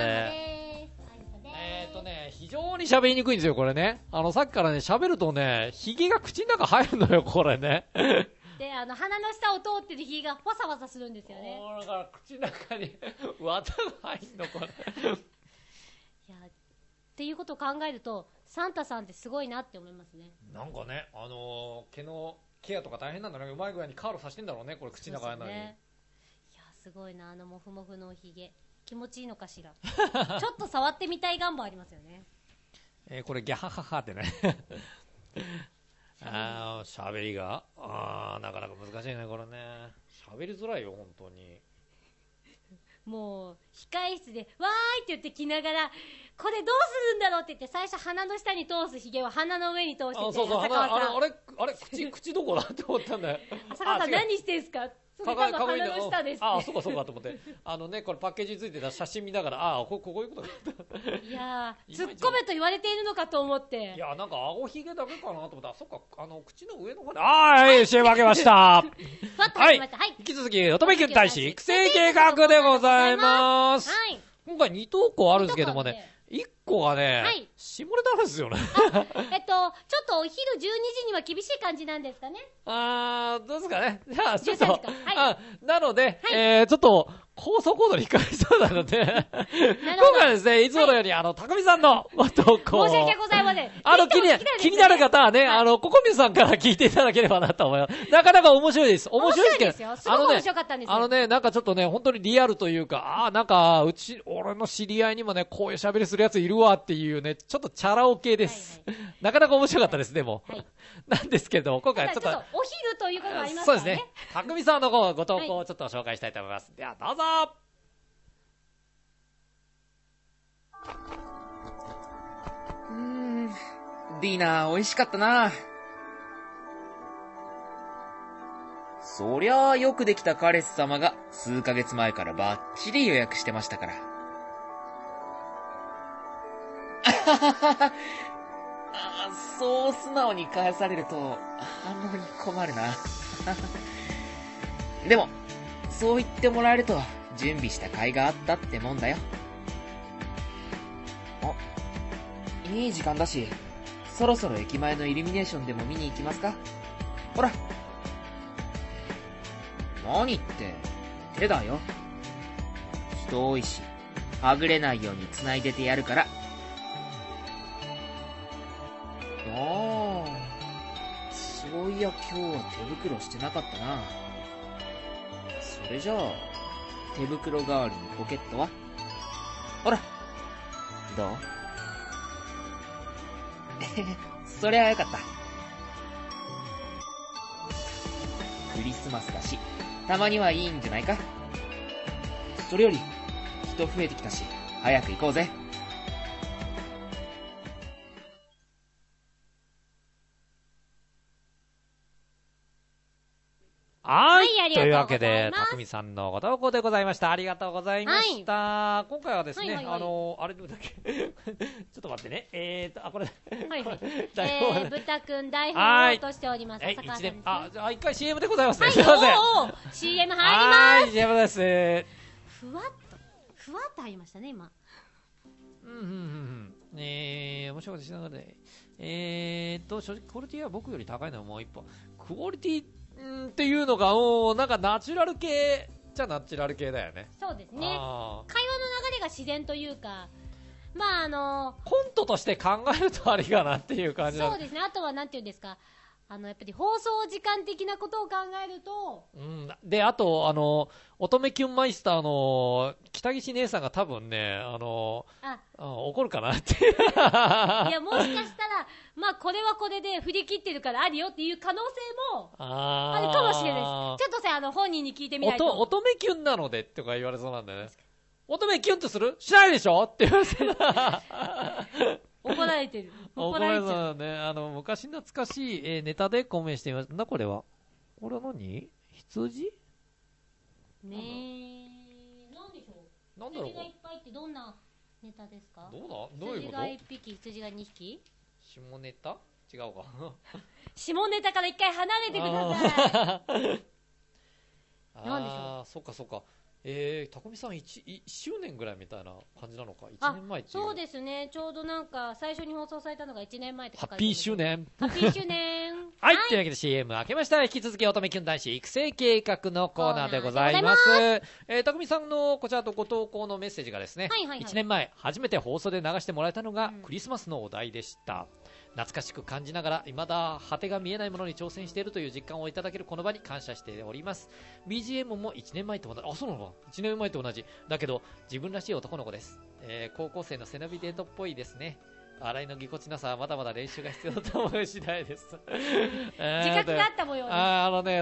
Speaker 1: 非常に喋りにくいんですよ、これね。さっきからね、喋るとね、ひげが口の中入るのよ、これね。
Speaker 2: で、鼻の下を通ってるひげがわさわさするんですよね。
Speaker 1: だから口の中に綿が入るの、これ。
Speaker 2: いや、っていうことを考えると、サンタさんってすごいなって思いますね。
Speaker 1: なんかね、毛のケアとか大変なんだね。うまい具合にカールさせてんだろうね、これ口の中やのに。いや、
Speaker 2: すごいな、モフモフのおひげ。気持ちいいのかしら。ちょっと触ってみたい願望ありますよね。
Speaker 1: これギャハハハってね。喋りがなかなか難しいね、これね。喋りづらいよ、本当に。
Speaker 2: もう控室でわーいって言ってきながら、これどうするんだろうって言って、最初鼻の下に通すひげを鼻の上に通してて、
Speaker 1: そうそう、あれ口どこだって思ったんだよ。
Speaker 2: 浅川さん何してんすか？それ多分鼻の下です。
Speaker 1: そうかそうかと思って、これパッケージについてた写真見ながら、こういうことか。
Speaker 2: いやー、突っ込めと言われているのかと思って。
Speaker 1: いや、なんか顎ひげだけかなと思ったら、そっか、口の上の方で、はい、CM 開けました。はい、引き続き、乙女キュン大使育成計画でございます。はい。今回2投稿あるんですけどもね、1個がね、下ネタなんですよね。
Speaker 2: ちょっとお昼12時には厳しい感じなんですかね。
Speaker 1: どうですかね。じゃあ、ちょっと、なので、ちょっと、高速コードに控えそうなので、今回はですね、いつものように、たくみさんの投稿。
Speaker 2: 申し訳ございません。
Speaker 1: 気になる方はね、ココミさんから聞いていただければなと思います。なかなか面白いです。面白いですけど。
Speaker 2: すごく面白かったんですよ。
Speaker 1: なんかちょっとね、本当にリアルというか、なんか、俺の知り合いにもね、こういう喋りするやついるわっていうね、ちょっとチャラ男系です。なかなか面白かったです、でも。なんですけど、今回ちょっと。
Speaker 2: お昼ということもありますからね。
Speaker 1: そうですね。たくみさんのご投稿をちょっと紹介したいと思います。では、どうぞ。
Speaker 5: ディナー美味しかったな。そりゃあよくできた彼氏様が数ヶ月前からバッチリ予約してましたから。そう素直に返されると反応に困るな。でも、そう言ってもらえると準備した甲斐があったってもんだよ。いい時間だし、そろそろ駅前のイルミネーションでも見に行きますか？ほら。何って、手だよ。人多いし、はぐれないように繋いでてやるから。そういや今日は手袋してなかったな。それじゃあ、手袋代わりにポケットは？ほら。どう？そりゃよかった。クリスマスだし、たまにはいいんじゃないか。それより、人増えてきたし、早く行こうぜ。
Speaker 1: はい、というわけで、たくみさんのご投稿でございました。ありがとうございました。今回はですね、あれどうだっけちょっと待ってね。これ。
Speaker 2: 豚くん台本を落としております。
Speaker 1: じゃあ一回 CM でございますね。
Speaker 2: すいません。CM 入ります。
Speaker 1: はい、CM です。
Speaker 2: ふわっと入りましたね、今。
Speaker 1: 面白いことしながらね。正直クオリティは僕より高いのはもう一歩。クオリティっていうのが、なんかナチュラル系じゃナチュラル系だよね。
Speaker 2: そうですね。会話の流れが自然というか、
Speaker 1: コントとして考えるとありかなっていう感じ
Speaker 2: そうですね。あとはなんていうんですか、やっぱり放送時間的なことを考えると、
Speaker 1: で、あと、乙女キュンマイスターの北岸姉さんが多分ね、怒るかなって。
Speaker 2: いや、もしかしたら、これはこれで振り切ってるからあるよっていう可能性もあるかもしれないです。ちょっとさ、本人に聞いてみないと。
Speaker 1: 乙女キュンなのでとか言われそうなんだよね。乙女キュンとする？しないでしょって言われて
Speaker 2: 怒られてる。
Speaker 1: 怒られちゃうね。昔懐かしい、ネタでコメントしてみました。これは何？羊？
Speaker 2: ねえ。なんでしょう？
Speaker 1: なんだろう？
Speaker 2: 羊がいっぱいってどんなネタですか？
Speaker 1: どういうこと？
Speaker 2: 羊が1匹、羊が2匹？
Speaker 1: 下ネタ？違うか。
Speaker 2: 下ネタから一回離れてください。なんでしょう？
Speaker 1: そっかそっか。たこみさん1周年ぐらいみたいな感じなのか。1年前っていう。
Speaker 2: そうですね。ちょうどなんか最初に放送されたのが1年前って書かれてる。
Speaker 1: ハッピー周年。
Speaker 2: ハッピー周年。
Speaker 1: はい、というわけで CM 開けました。引き続き乙女キュン男子育成計画のコーナーでございます。たこみさんのこちらとご投稿のメッセージがですね、1年前初めて放送で流してもらえたのがクリスマスのお題でした。懐かしく感じながら未だ果てが見えないものに挑戦しているという実感をいただけるこの場に感謝しております。 BGM も1年前と同じ。そうなのか。1年前と同じだけど自分らしい男の子です。高校生の背伸びデートっぽいですね。 笑いのぎこちなさはまだまだ練習が必要だと思う次第です。
Speaker 2: 自覚があった模様です。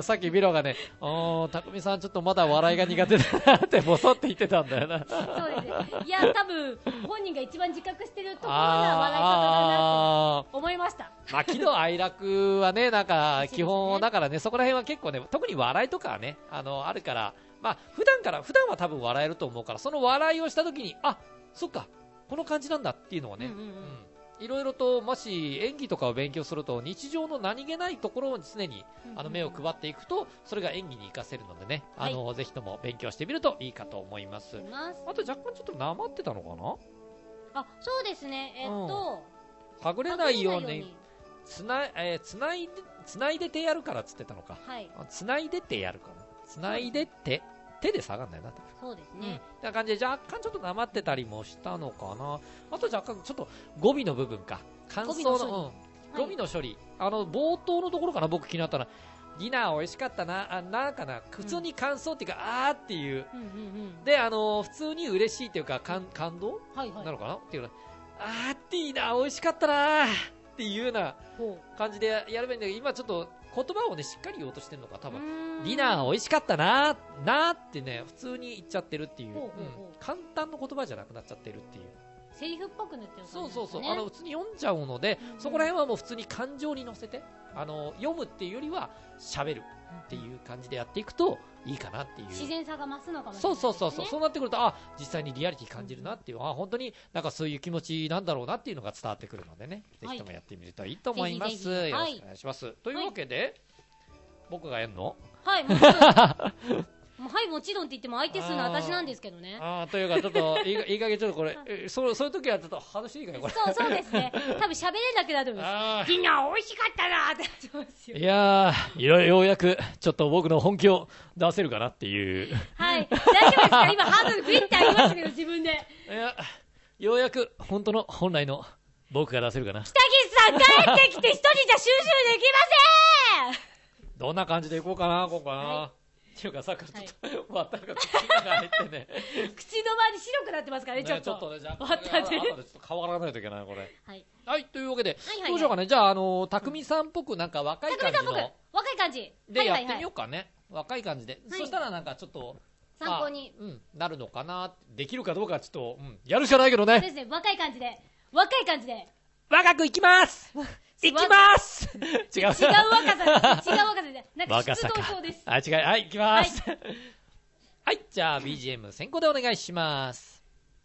Speaker 1: さっきビロがね、たくみさんちょっとまだ笑いが苦手だなってボソって言ってたんだよな。
Speaker 2: そうですね。いや、多分、本人が一番自覚してるところが笑い方だなと思いました。
Speaker 1: まあ、喜怒哀楽はね、なんか、基本だからね、そこら辺は結構ね、特に笑いとかはね、あるから、まあ、普段は多分笑えると思うから、その笑いをしたときに、あ、そっか、この感じなんだっていうのはね、いろいろと、もし演技とかを勉強すると、日常の何気ないところを常に目を配っていくと、それが演技に活かせるのでね、ぜひとも勉強してみるといいかと思います。あと若干ちょっとなまってたのかな。
Speaker 2: あ、そうですね。
Speaker 1: はぐれないようにつないでてやるからっつってたのか。つないでてやるかな。つないでって手で下がんないな。
Speaker 2: そうですね。
Speaker 1: ってな感じで若干ちょっとなまってたりもしたのかな。あと若干ちょっと語尾の部分か。感想の語尾の処理。冒頭のところかな、僕気になったのは。ディナー美味しかったな、なんかな、普通に感想っていうか、あーっていう。で、普通に嬉しいっていうか、感動なのかなっていうの。あー、ディナー美味しかったなっていうような感じでやればいいんだけど、今ちょっと言葉をね、しっかり言おうとしてるのか、多分。ディナー美味しかったなーってね、普通に言っちゃってるっていう。簡単な言葉じゃなくなっちゃってるっていう。
Speaker 2: セリフっぽくなってる感じですね。
Speaker 1: そう普通に読んじゃうので、そこら辺はもう普通に感情に乗せて、読むっていうよりは喋るっていう感じでやっていくといいかなっていう。
Speaker 2: 自然さが増すのかもしれないですね。
Speaker 1: そうなってくると、実際にリアリティ感じるなっていう、本当になんかそういう気持ちなんだろうなっていうのが伝わってくるのでね、ぜひともやってみるといいと思います。よろしくお願いします。というわけで、僕がやるの？
Speaker 2: はい、もちろん。はい、もちろんって言っても相手するのは私なんですけどね。
Speaker 1: というか、ちょっと、いい加減ちょっとこれ、そういう時はちょっと話していいかね、これ。
Speaker 2: そうですね。多分喋れなくなると思います。ディナー美味しかったなーってなってますよ。
Speaker 1: いやー、ようやく、ちょっと僕の本気を出せるかなっていう。
Speaker 2: はい。大丈夫ですか？今ハードルグリってありましたけど、自分で。
Speaker 1: いや、ようやく、本来の僕が出せるかな。
Speaker 2: 北岸さん帰ってきて一人じゃ収集できません！
Speaker 1: どんな感じでいこうかな、今回な。っていうかさっきちょっと綿が口の中入ってね
Speaker 2: 口の周り白くなってますからね、ちょっと
Speaker 1: ちょっとね、じゃあ
Speaker 2: 綿で
Speaker 1: ちょっと変わらないといけないこれ。はい、というわけで
Speaker 2: ど
Speaker 1: うしようかね。じゃあたくみさんっぽくなんか若い感じの
Speaker 2: 若い感じ
Speaker 1: でやってみようかね。若い感じで、そしたらなんかちょっと
Speaker 2: 参考に
Speaker 1: なるのかな。できるかどうかちょっとやるしかないけどね。
Speaker 2: ですね、若い感じで
Speaker 1: 若くいきますいきます違う
Speaker 2: 若さでなんか出動症です。
Speaker 1: 違う、はい、いきます。はい、じゃあ BGM 先行でお願いします。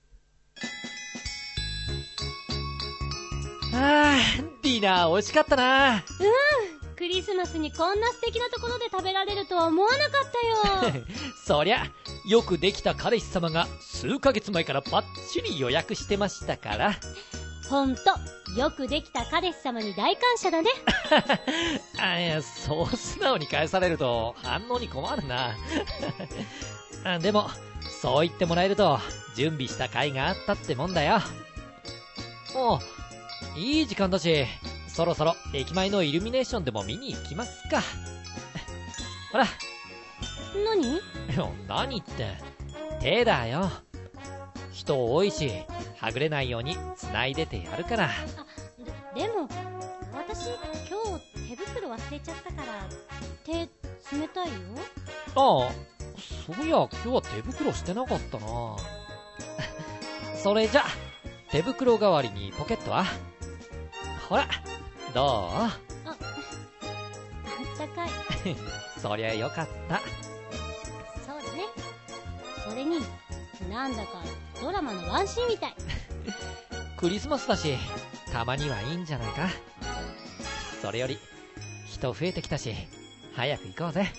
Speaker 1: ディナー美味しかったな。
Speaker 2: クリスマスにこんな素敵なところで食べられるとは思わなかったよ。
Speaker 1: そりゃよくできた彼氏様が数ヶ月前からバッチリ予約してましたから。
Speaker 2: ほんとよくできた彼氏様に大感謝だね。
Speaker 1: いや、そう素直に返されると反応に困るな。でもそう言ってもらえると準備した甲斐があったってもんだよ。もういい時間だし、そろそろ駅前のイルミネーションでも見に行きますか。ほら。何って手だよ。人多いしはぐれないように繋いでてやるから。
Speaker 2: でも私今日手袋忘れちゃったから手冷たいよ。
Speaker 1: そういや今日は手袋してなかったな。それじゃ手袋代わりにポケットはほらどう？あ
Speaker 2: ったかい。
Speaker 1: そりゃよかった。
Speaker 2: そうだね。それになんだかドラマのワンシーンみたい。
Speaker 1: クリスマスだし、たまにはいいんじゃないか。それより、人増えてきたし、早く行こうぜ。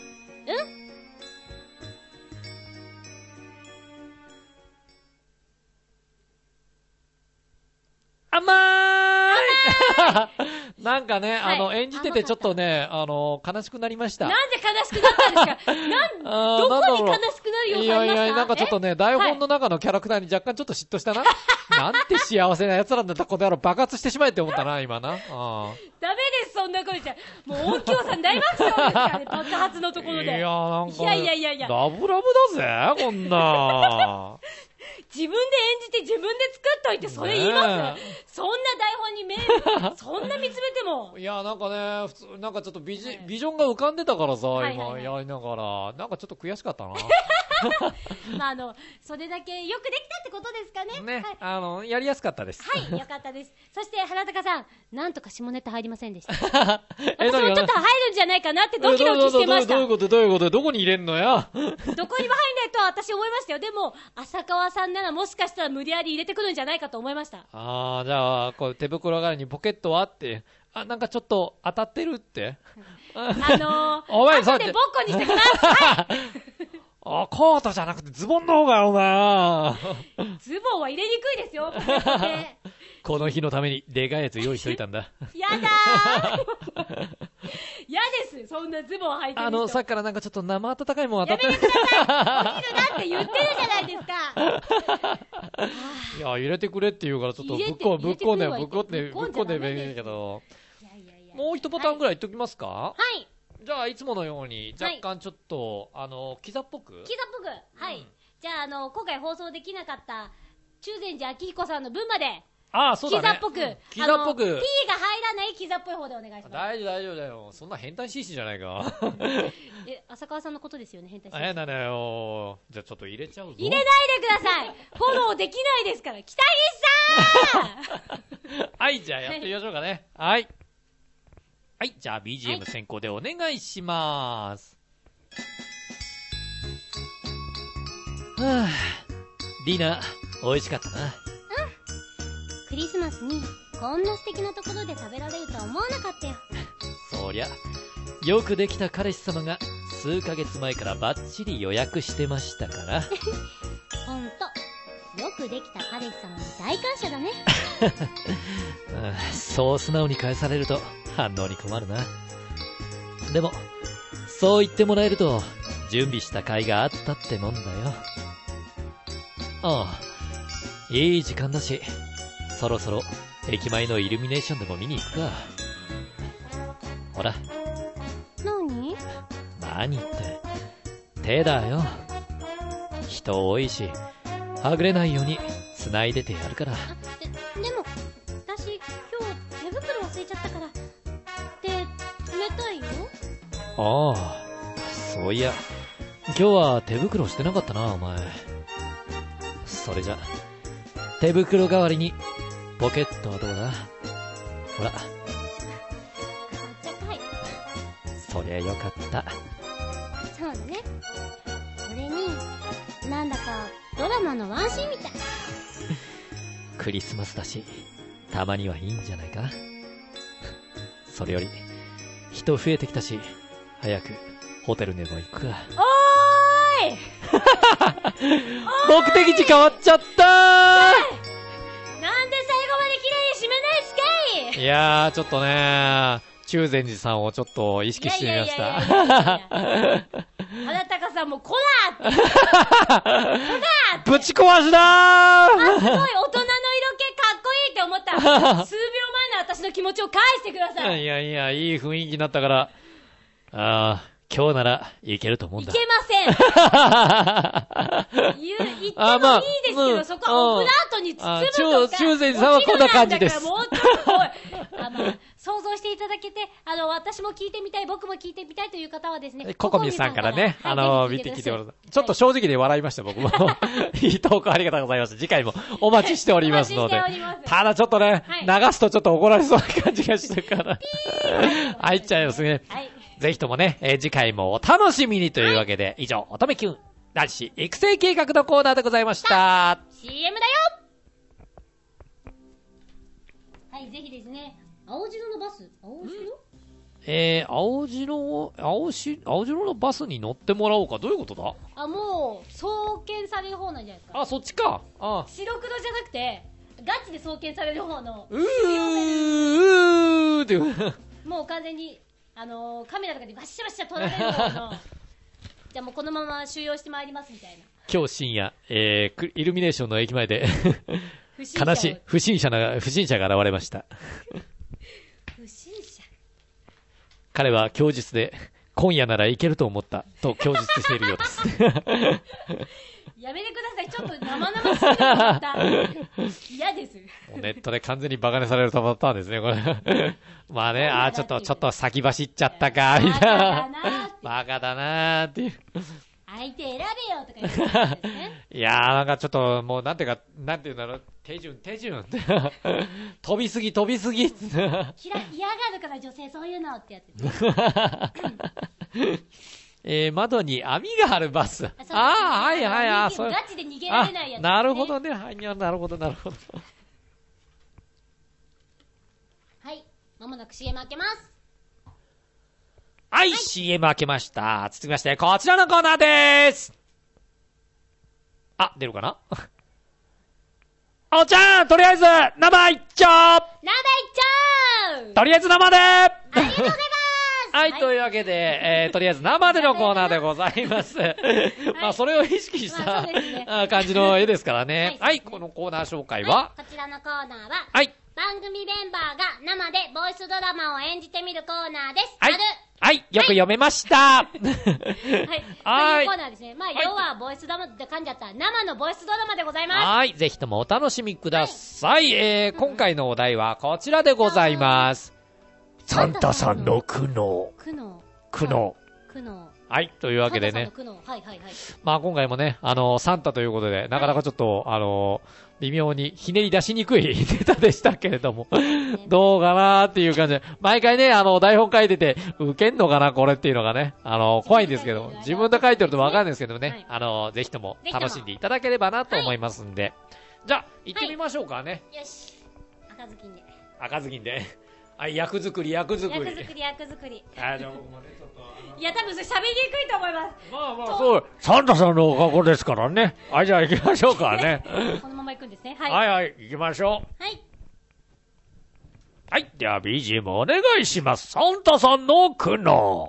Speaker 1: なんかね、演じててちょっとね、悲しくなりました。
Speaker 2: なんで悲しくなったんですか？どこに悲しくなる要素ありました？
Speaker 1: なんかちょっとね、台本の中のキャラクターに若干ちょっと嫉妬したな。なんて幸せな奴なんだった、この野郎爆発してしまえって思ったな、今な。
Speaker 2: ダメです、そんなことじゃ。もう音響さん大爆笑ですからね、爆発のところで。
Speaker 1: いや、なんか、
Speaker 2: いや。
Speaker 1: ラブラブだぜ、こんな。
Speaker 2: 自自分で演じて自分で作っといてそれ言います、そんな台本にそんな見つめても。
Speaker 1: いや、なんかね、普通、なんかちょっとビジョンが浮かんでたからさ、今やりながら、なんかちょっと悔しかったな。
Speaker 2: まあ、それだけよくできたってことですかね。
Speaker 1: ね、やりやすかったです。
Speaker 2: はい、よかったです。そして、花高さん、なんとか下ネタ入りませんでした。私もちょっと入るんじゃないかなってドキドキしてました。
Speaker 1: どういうことどこに入れんのや。
Speaker 2: どこにも入んないとは私思いましたよ。でも、浅川さんならもしかしたら無理やり入れてくるんじゃないかと思いました。
Speaker 1: じゃあ、こう手袋代わりにポケットはあって、なんかちょっと当たってるって。
Speaker 2: お前、後でボッコにしてください。
Speaker 1: コートじゃなくてズボンの方がよ、お前。
Speaker 2: ズボンは入れにくいですよ、
Speaker 1: この日のためにでかいやつ用意しといたんだ。
Speaker 2: やだー。嫌です、そんなズボン履いてる人。
Speaker 1: さっきからなんかちょっと生温かいもん当たってる。
Speaker 2: やめてください。お昼だって言ってるじゃないですか。
Speaker 1: いや、入れてくれって言うからちょっとぶっこんでべんけど。もう一パターンぐらい言っときますか？
Speaker 2: はい。
Speaker 1: じゃあ、いつものように、若干ちょっと、キザっぽく
Speaker 2: はい。じゃあ、今回放送できなかった、中禅寺明彦さんの分まで、
Speaker 1: そうだね。
Speaker 2: キザっぽく。P が入らないキザっぽい方でお願いします。
Speaker 1: 大丈夫だよ。そんな変態紳士じゃないか。
Speaker 2: 浅川さんのことですよね、変態紳士。
Speaker 1: なんだよ。じゃあちょっと入れちゃうぞ。
Speaker 2: 入れないでください。フォローできないですから。北岸さん
Speaker 1: はい、じゃあやってみましょうかね。はい。はい、じゃあ BGM 先行でお願いします。はぁ、ディナー、美味しかったな。
Speaker 2: クリスマスにこんな素敵なところで食べられるとは思わなかったよ。
Speaker 1: そりゃ、よくできた彼氏様が数ヶ月前からバッチリ予約してましたから。
Speaker 2: ほんと、よくできた彼氏様に大感謝だね。
Speaker 1: そう素直に返されると反応に困るな。でも、そう言ってもらえると準備した甲斐があったってもんだよ。いい時間だし、そろそろ駅前のイルミネーションでも見に行くか。ほら。何って手だよ。人多いしはぐれないように繋いでてやるから。
Speaker 2: でも私今日手袋忘れちゃったから手冷たいよ。
Speaker 1: そういや今日は手袋してなかったなお前。それじゃ手袋代わりにポケットはどうだ。ほら。そりゃよかった。
Speaker 2: そうだね。それになんだかドラマのワンシーンみたい。
Speaker 1: クリスマスだし、たまにはいいんじゃないか。それより人増えてきたし、早くホテルでも行くか。
Speaker 2: おーい
Speaker 1: 目的地変わっちゃったー。
Speaker 2: なんで最後まで綺麗に締めないすかい。
Speaker 1: いやーちょっとね中禅寺さんをちょっと意識してみました。
Speaker 2: 花高さんもこらーって
Speaker 1: ぶち壊しだー。
Speaker 2: すごい大人の色気かっこいいって思った。数秒前の私の気持ちを返してください。
Speaker 1: いや、いい雰囲気になったから、今日ならいけると思うんだ。
Speaker 2: いけません。言ってもいいですけど、そこはオブラートに包むとか。
Speaker 1: 中禅寺さんはこんな感じです。
Speaker 2: もうちょっと想像していただけて、私も聞いてみたい、僕も聞いてみたいという方はですね、
Speaker 1: ココミさんからね、見てきてもらった。ちょっと正直で笑いました、僕も。いい投稿ありがとうございます。次回もお待ちしておりますので。ただちょっとね、流すとちょっと怒られそうな感じがしてるから。入っちゃいますね。ぜひともね、次回もお楽しみにというわけで、以上、乙女キュン男子育成計画のコーナーでございました。
Speaker 2: CM だよ。はい、ぜひですね、青白のバス、青白のバスに乗ってもらおうか。どういうことだ。もう送検される方なんじゃないですか。
Speaker 1: そっちか。
Speaker 2: 白黒じゃなくてガチで送検される方の。
Speaker 1: って
Speaker 2: もう完全にカメラとかでバッシャバッシャ撮られる方の。じゃあもうこのまま収容してまいりますみたいな。
Speaker 1: 今日深夜、イルミネーションの駅前で悲しい不審者が現れました。
Speaker 2: 不審者。
Speaker 1: 彼は供述で今夜なら行けると思ったと供述しているようです。
Speaker 2: やめてください。ちょっと生々しいのがまた嫌です。
Speaker 1: もうネットで完全にバカにされるパターンですね、これ。まあね、ちょっと先走っちゃったか、みたいな。バカだなーっていう。
Speaker 2: 相手選べよとか言ってたんですね。
Speaker 1: いやー、なんかちょっと、もうなんていうだろう、手順。飛びすぎ。嫌がるから女性そういうのってやって
Speaker 2: ね。
Speaker 1: 窓に網があるバス。はい、
Speaker 2: そう。ガチで逃げられないやつ、ね。
Speaker 1: なるほどね。はい、なるほど。
Speaker 2: はい、まもなく CM 開けます。
Speaker 1: はい、CM 開けました。続きまして、こちらのコーナーでーす。出るかなおちゃん、とりあえず、生いっちゃうとりあえず生で
Speaker 2: ありがとうございます
Speaker 1: はい、というわけで、とりあえず生でのコーナーでございます。まあ、それを意識した感じの絵ですからね。はい、このコーナー紹介は、
Speaker 2: こちらのコーナーは、
Speaker 1: はい、
Speaker 2: 番組メンバーが生でボイスドラマを演じてみるコーナーです。
Speaker 1: はい、よく読めました。はい、
Speaker 2: というコーナーですね。まあ、要はボイスドラマって噛んじゃった生のボイスドラマでございます。
Speaker 1: はい、ぜひともお楽しみください。今回のお題はこちらでございます。サンタさんの苦悩。はい、というわけでね。まあ今回もね、サンタということで、なかなかちょっと、微妙にひねり出しにくいネタでしたけれども、どうかなーっていう感じで、毎回ね、台本書いてて、受けんのかなこれっていうのがね、怖いんですけども、自分で書いてるとわかんないんですけどね、ぜひとも楽しんでいただければなと思いますんで。じゃあ、行ってみましょうかね。
Speaker 2: よし。
Speaker 1: 赤ずきんで。はい、役作り。
Speaker 2: じゃあ僕もね、ちょっといや、多分それ喋りにくいと思います。
Speaker 1: まあ、そう、サンタさんの格好ですからね。はい、じゃあ行きましょうかね。
Speaker 2: このまま行くんですね。
Speaker 1: はい、行きましょう。はい、では BGM お願いします。サンタさんの苦悩。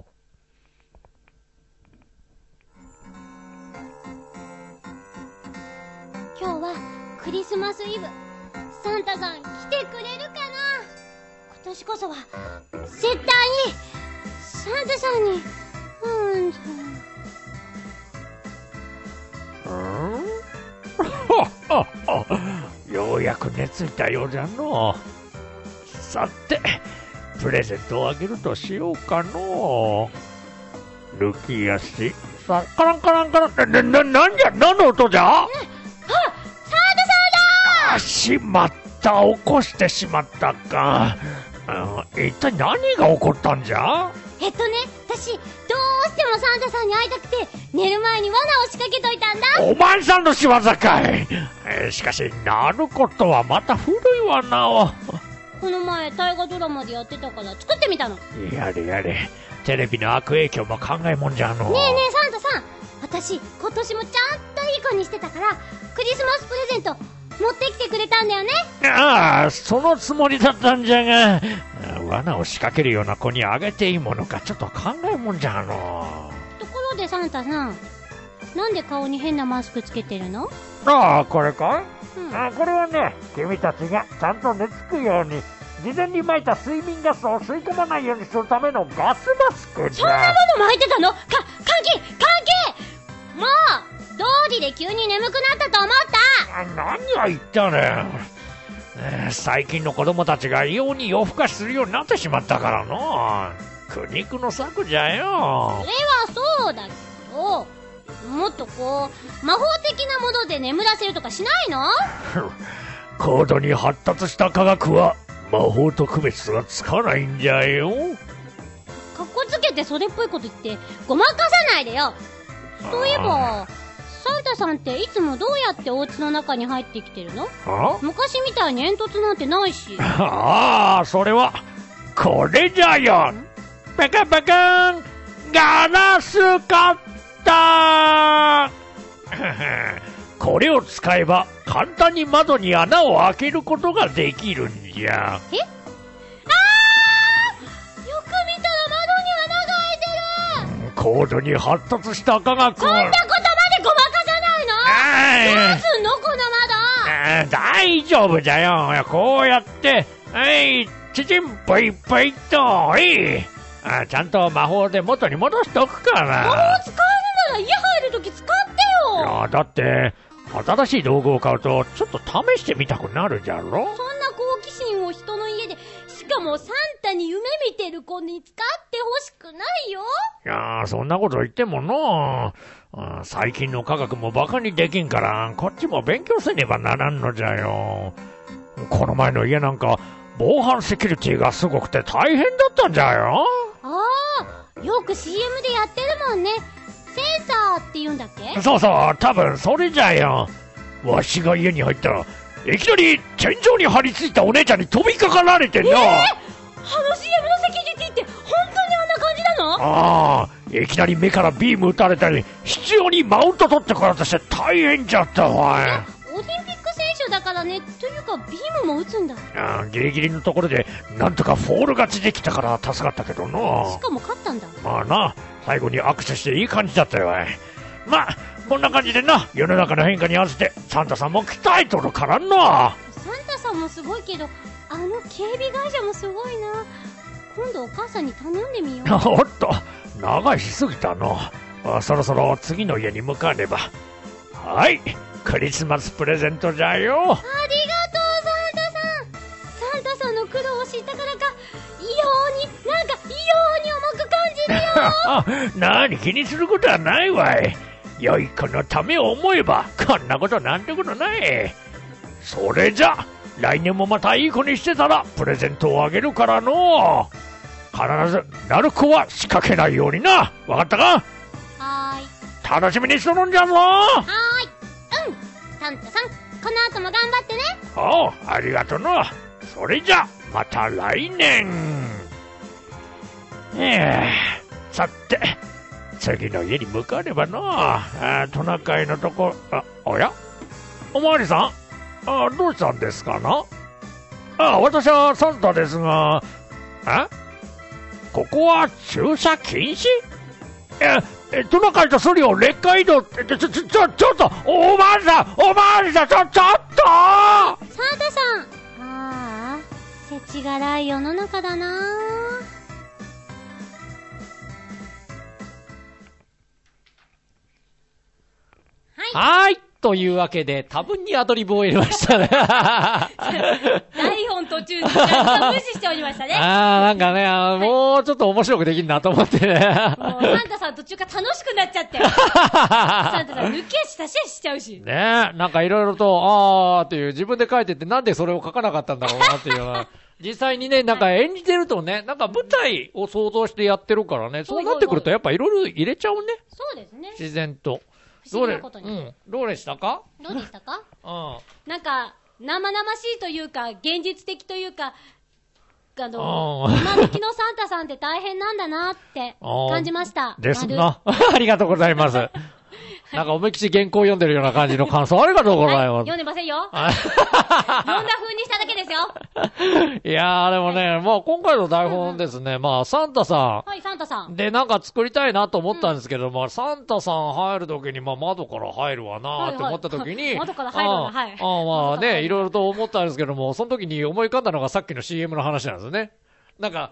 Speaker 2: 今日はクリスマスイブ。サンタさん来てくれるかな。今年こそは絶対にサンタさんに
Speaker 1: ようやく寝ついたようじゃの。さて、プレゼントをあげるとしようかの。抜き足。さあ、カランカランカラン。なんじゃ、何の音じゃ？
Speaker 2: サンタさんだ！
Speaker 1: しまった、起こしてしまったか。一体何が起こったんじゃ？
Speaker 2: 私、どうしてもサンタさんに会いたくて、寝る前に罠を仕掛けといたんだ。
Speaker 1: お前さんの仕業かい。しかし、なることはまた古いわな。
Speaker 2: この前、大河ドラマでやってたから作ってみたの。
Speaker 1: やれ。テレビの悪影響も考えもんじゃの。
Speaker 2: ねえ、サンタさん。私、今年もちゃんといい子にしてたから、クリスマスプレゼント、持ってきてくれたんだよね。
Speaker 1: そのつもりだったんじゃが、罠を仕掛けるような子にあげていいものかちょっと考えもんじゃの。
Speaker 2: ところでサンタさん、なんで顔に変なマスクつけてるの？
Speaker 1: これか？これはね、君たちがちゃんと寝つくように事前に撒いた睡眠ガスを吸い込まないようにするためのガスマスクじゃ。
Speaker 2: そんなもの撒いてたの？関係もう道理で急に眠くなったと思った。
Speaker 1: 何を言ったね。最近の子供たちが異様に夜更かしするようになってしまったからの。苦肉の策じゃよ。
Speaker 2: それはそうだけど、もっと魔法的なもので眠らせるとかしないの？
Speaker 1: 高度に発達した科学は魔法と区別がつかないんじゃよ。
Speaker 2: かっこつけてそれっぽいこと言ってごまかさないでよ。そういえばサンタさんっていつもどうやってお家の中に入ってきてるの？昔みたいに煙突なんてないし。
Speaker 1: それはこれじゃよ。パカパカンガラスカッターこれを使えば簡単に窓に穴を開けることができるんじゃ。
Speaker 2: よく見たら窓に穴が開いてる。
Speaker 1: 高度に発達した科学は
Speaker 2: こんなことまでごまかさないの？どうすんのこの窓。
Speaker 1: 大丈夫じゃよ。こうやってチチンポイポイっとちゃんと魔法で元に戻しておくから。
Speaker 2: 魔法使えるなら家入るとき使ってよ。 よ。
Speaker 1: いや、だって、新しい道具を買うと、ちょっと試してみたくなるじゃろ？そんな
Speaker 2: 好奇心を人の家で、しかもサンタに夢見てる子に使ってほしくないよ。
Speaker 1: いやー、そんなこと言ってもの最近の科学もバカにできんから、こっちも勉強せねばならんのじゃよ。この前の家なんか、防犯セキュリティがすごくて大変だったんじゃよ。
Speaker 2: ああ、よく CM でやってるもんね。センサーって言うんだっけ？
Speaker 1: そうそう、多分それじゃよ。わしが家に入ったら、いきなり天井に張り付いたお姉ちゃんに飛びかかられてな。
Speaker 2: あの CM のセキュリティって本当にあんな感じなの？
Speaker 1: ああ、いきなり目からビーム撃たれたり、必要にマウント取ってこられたして大変じゃったわい。
Speaker 2: オリンピック選手だからね、というかビームも撃つんだ。
Speaker 1: ギリギリのところでなんとかフォール勝ちできたから助かったけどな。
Speaker 2: しかも勝ったんだ。
Speaker 1: まあな、最後に握手していい感じだったよ。まあこんな感じでな、世の中の変化に合わせてサンタさんも鍛えとるからな。
Speaker 2: サンタさんもすごいけど、あの警備会社もすごいな。今度お母さんに頼んでみよう。
Speaker 1: おっと、長いしすぎたの。そろそろ次の家に向かねば。はい、クリスマスプレゼントじゃよ。
Speaker 2: ありがとう、サンタさんの苦労を知ったからか、異様に重く感じるよ。
Speaker 1: 何気にすることはないわい。良い子のためを思えばこんなことなんてことない。それじゃ来年もまたいい子にしてたらプレゼントをあげるからの。必ずなる子は仕掛けないようにな。わかったか？
Speaker 2: はーい。
Speaker 1: 楽しみにしとるんじゃぞ。
Speaker 2: はーい。サンタさん、この後も頑張ってね。
Speaker 1: おう、ありがとな。それじゃまた来年。さて次の家に向かわねばな。トナカイのとこ、おや、おまわりさん、どうしたんですかな。私はサンタですが、ここは駐車禁止？トナカイとソリを劣化移動って、ちょっと、おまわりさん、ちょっと！サン
Speaker 2: タさん、ああ、世知辛い世の中だな。
Speaker 1: はい。というわけで、多分にアドリブを入れましたね。
Speaker 2: 台本途中で若干無視しておりましたね。
Speaker 1: なんかね、もうちょっと面白くできるなと思ってね。
Speaker 2: もうサンタさん途中から楽しくなっちゃって。サンタさん抜き足差し足しちゃうし。
Speaker 1: ねえ、なんかいろいろと、っていう自分で書いててなんでそれを書かなかったんだろうなっていうのは。実際にね、なんか演じてるとね、なんか舞台を想像してやってるからね、そうなってくるとやっぱいろいろ入れちゃうね。
Speaker 2: そうですね。
Speaker 1: 自然と。
Speaker 2: 不思議なことに。
Speaker 1: どうでしたか？
Speaker 2: なんか、生々しいというか、現実的というか、今時のサンタさんって大変なんだなって感じました。
Speaker 1: ですな。ありがとうございます。なんか思いっきり原稿読んでるような感じの感想ありがとうございます。
Speaker 2: 読んでませんよ。読んだ風にしただけですよ。
Speaker 1: いやーでもね、まあ今回の台本ですね、まあサンタさん。
Speaker 2: はい、サンタさん。
Speaker 1: で、なんか作りたいなと思ったんですけど、まあサンタさん入るときに、まあ窓から入るわなーって思ったときに。
Speaker 2: 窓から入るわな、はい。
Speaker 1: まあね、いろいろと思ったんですけども、その時に思い浮かんだのがさっきの CM の話なんですよね。なんか、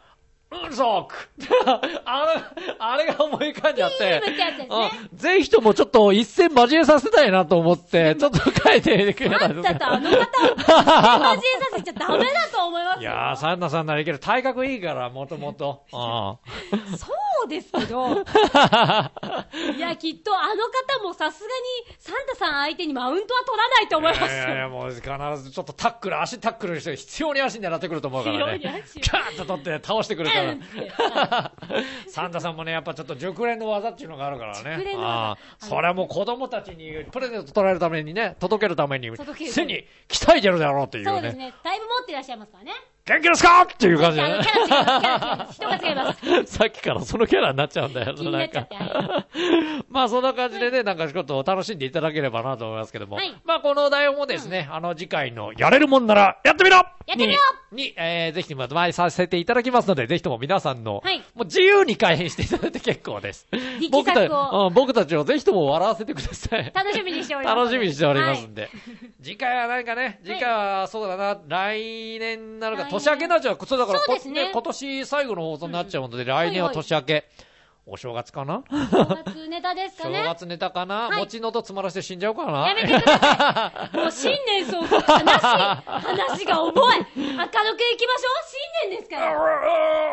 Speaker 1: あれが思い浮かんじゃって、ぜひともちょっと一戦交えさせたいなと思って、ちょっと書いてくれたんですね。
Speaker 2: サンタとあの方を交えさせちゃダメだと思いますよ。
Speaker 1: いやー、サンタさんならいける。体格いいから、もともと。
Speaker 2: そうですけど、いや、きっとあの方もさすがにサンタさん相手にマウントは取らないと思いますよ。
Speaker 1: いや、もう必ずちょっと足タックルして、必要に足に狙ってくると思うからね。キャーッと取って倒してくるから。サンタさんもね、やっぱちょっと熟練の技っていうのがあるからね。それはもう子供たちにプレゼント取られるためにね、届けるために、背に鍛えてるだろうっていうね。
Speaker 2: そうですね。だいぶ持ってらっしゃいますからね。
Speaker 1: 元気ですかっていう感じでね。
Speaker 2: キャラ違います。人が違います。
Speaker 1: さっきからそのキャラになっちゃうんだよ。なんか。まあそんな感じでね、なんかちょっと楽しんでいただければなと思いますけども。まあこの台本もですね、次回のやれるもんならやってみろに、ぜひまとまりさせていただきますので、ぜひとも皆さんの、もう自由に改変していただいて結構です。僕たちをぜひとも笑わせてください。
Speaker 2: 楽しみにしております。
Speaker 1: 楽しみにしておりますんで。次回は何かね、次回はそうだな、来年なのか、年明けになっちゃう。そうだから、今年最後の放送になっちゃうので、来年は年明け。 お正月かな？
Speaker 2: 正月ネタですかね。
Speaker 1: 正月ネタかな、
Speaker 2: はい、
Speaker 1: 餅の音詰まらせて死んじゃうかな？
Speaker 2: やめてください。もう新年早々話が重い。明るくいきましょう。新年ですから。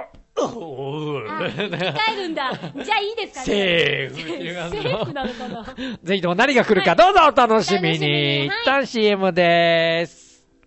Speaker 2: 生き返るんだ。じゃあいいですかね。
Speaker 1: セーフ
Speaker 2: なのかな。
Speaker 1: ぜひとも何が来るかどうぞお楽しみに。一旦 CM でーす。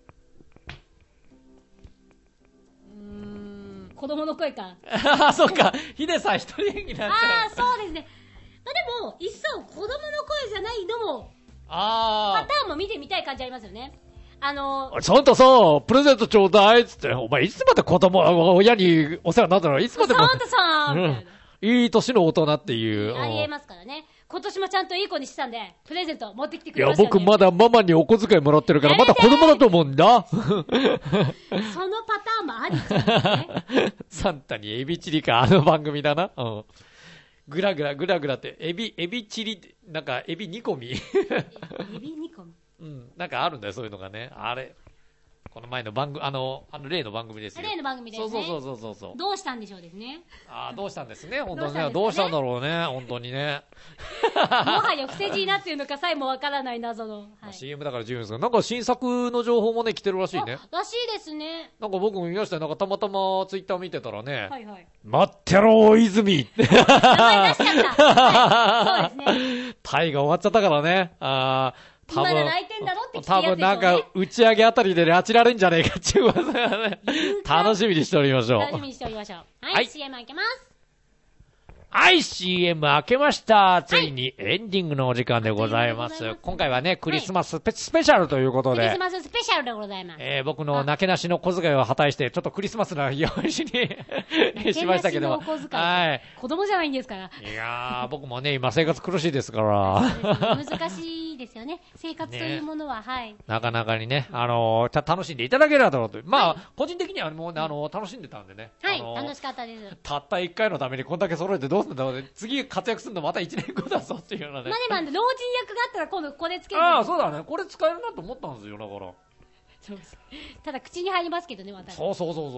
Speaker 2: 子供の声か。
Speaker 1: ああ、そっか。ヒデさん一人演技になっちゃう。
Speaker 2: ああ、そうですね。まあでも、いっそ子供の声じゃないのも、パターンも見てみたい感じありますよね。
Speaker 1: ちゃんとさ、プレゼントちょうだいっつって、お前いつまで子供、親にお世話になったの？いつまでも。
Speaker 2: サンタさんみたいな。
Speaker 1: いい年の大人っていう。
Speaker 2: ありえますからね。今年もちゃんといい子にしてたんで、プレゼント持ってきてくれましたよね。
Speaker 1: いや、僕まだママにお小遣いもらってるから、まだ子供だと思うんだ。
Speaker 2: そのパターンもありですね。
Speaker 1: サンタにエビチリか、あの番組だな。うん。ぐらって、エビチリ、なんか、エビ煮込み。エ
Speaker 2: ビ煮込み
Speaker 1: うん、なんかあるんだよ、そういうのがね。あれ。この前の番組、例の番組ですよ。
Speaker 2: 例の番組ですね。
Speaker 1: そう。
Speaker 2: どうしたんでしょうですね。
Speaker 1: ああ、どうしたんですね、本当にね。どうしたんだろうね、本当にね。
Speaker 2: もはや伏せ字になっているのかさえもわからない謎の。
Speaker 1: はい、CM だから十分ですが、なんか新作の情報もね、来てるらしいね。
Speaker 2: らしいですね。
Speaker 1: なんか僕も見ましたよ。なんかたまたまツイッター見てたらね。
Speaker 2: はいはい。
Speaker 1: 待ってろ、大泉って。名前出しち
Speaker 2: ゃった。はい、そうですね。
Speaker 1: タイが終わっちゃったからね。
Speaker 2: 今だ来店だろって聞いて
Speaker 1: 多分なんか打ち上げあたりで拉致られんじゃねえかっていう噂がね。楽しみにしておりましょう。
Speaker 2: 楽しみにしておりましょう。はい、CM 開けます。
Speaker 1: はい、CM 開けました。ついにエンディングのお時間でございます。今回はね、クリスマススペシャルということで。
Speaker 2: クリスマススペシャルでございます。
Speaker 1: 僕のなけなしの小遣いを果たして、ちょっとクリスマスな用紙にしましたけども。
Speaker 2: はい。子供じゃないんですから。
Speaker 1: いやー、僕もね、今生活苦しいですから。
Speaker 2: 難しいですよね。生活というものは、はい。
Speaker 1: なかなかにね、楽しんでいただければと。まあ、個人的にはもうね、楽しんでたんでね。
Speaker 2: はい、楽しかったです。
Speaker 1: たった1回のためにこんだけ揃えてどうするんだろうね。次活躍するのまた1年後だぞっていうようなね。
Speaker 2: まあでも、老人役があったら今度これつける。
Speaker 1: ああ、そうだね。これ使えるなと思ったんですよ、だから。
Speaker 2: そうです。ただ口に入りますけどね、また。
Speaker 1: そう。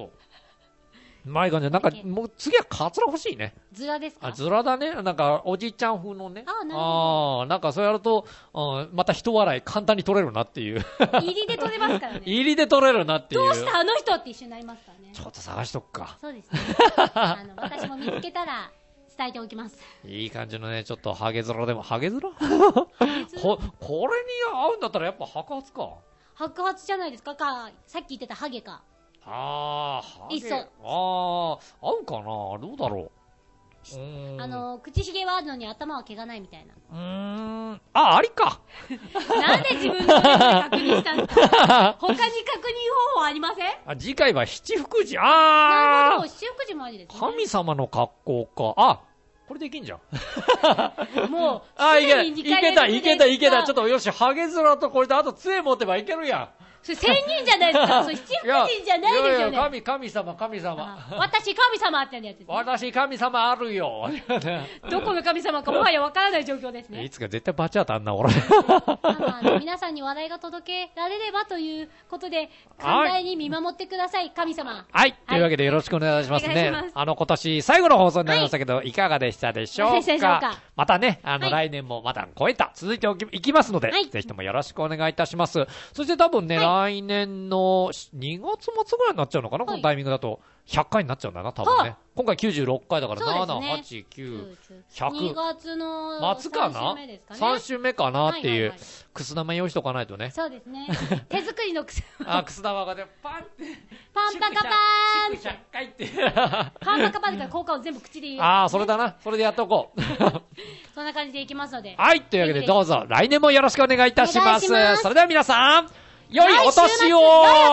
Speaker 1: 前がね、なんか、もう次はカツラ欲しいね。
Speaker 2: ズラですか？
Speaker 1: ズラだね。なんか、おじいちゃん風のね。
Speaker 2: なるほど。
Speaker 1: なんかそうやると、また人笑い簡単に取れるなっていう。
Speaker 2: 入りで取れますからね。
Speaker 1: 入りで取れるなっていう。
Speaker 2: どうしたあの人って一緒になりますからね。
Speaker 1: ちょっと探しとくか。
Speaker 2: そうですね。私も見つけたら、伝えておきます。
Speaker 1: いい感じのね、ちょっとハゲ面でも、ハゲ面これに合うんだったらやっぱ白髪か。
Speaker 2: 白髪じゃないですかさっき言ってたハゲか。
Speaker 1: ハゲ。
Speaker 2: いっそ。
Speaker 1: 合うかなどうだろ
Speaker 2: う。口ひげはあるのに頭は毛がないみたいな。
Speaker 1: ありか。
Speaker 2: なんで自分の目で確認したんですか？他に確認方法ありません？
Speaker 1: 次回は七福神。
Speaker 2: なるほど、七福神もありですね。
Speaker 1: 神様の格好か。これできんじゃん。
Speaker 2: もう、
Speaker 1: いけた。ちょっとよし、ハゲ面とこれであと杖持てばいけるやん。
Speaker 2: それ仙人じゃないですか。それ七福神じゃないですよね。
Speaker 1: 神様。
Speaker 2: 私神様ってやつですね。
Speaker 1: 私神様あるよ。
Speaker 2: どこの神様かもはやわからない状況ですね。
Speaker 1: いつか絶対バチ当たんな、俺。
Speaker 2: 皆さんに話題が届けられればということで、寛大に見守ってください、神様。
Speaker 1: はい。というわけでよろしくお願いしますね。今年最後の放送になりましたけど、いかがでしたでしょうか。またね、来年もまだ続いていきますので、ぜひともよろしくお願いいたします。そして多分ね、来年の2月末ぐらいになっちゃうのかな、このタイミングだと。100回になっちゃうんだな、多分ね。今回96回だから、7、8、9、100。
Speaker 2: 2月の
Speaker 1: 末かな ?3 週目かなっていう。くす玉用意しとかないとね。
Speaker 2: そうですね。手作りのくす玉。
Speaker 1: くす玉がね、パンって。
Speaker 2: パンパカパーン。
Speaker 1: 100回って。
Speaker 2: パンパカパーンから効果を全部口で言う。
Speaker 1: それだな。それでやっとこう。
Speaker 2: そんな感じでいきますので。
Speaker 1: はい。というわけでどうぞ、来年もよろしくお願いいたします。それでは皆さん、良いお年を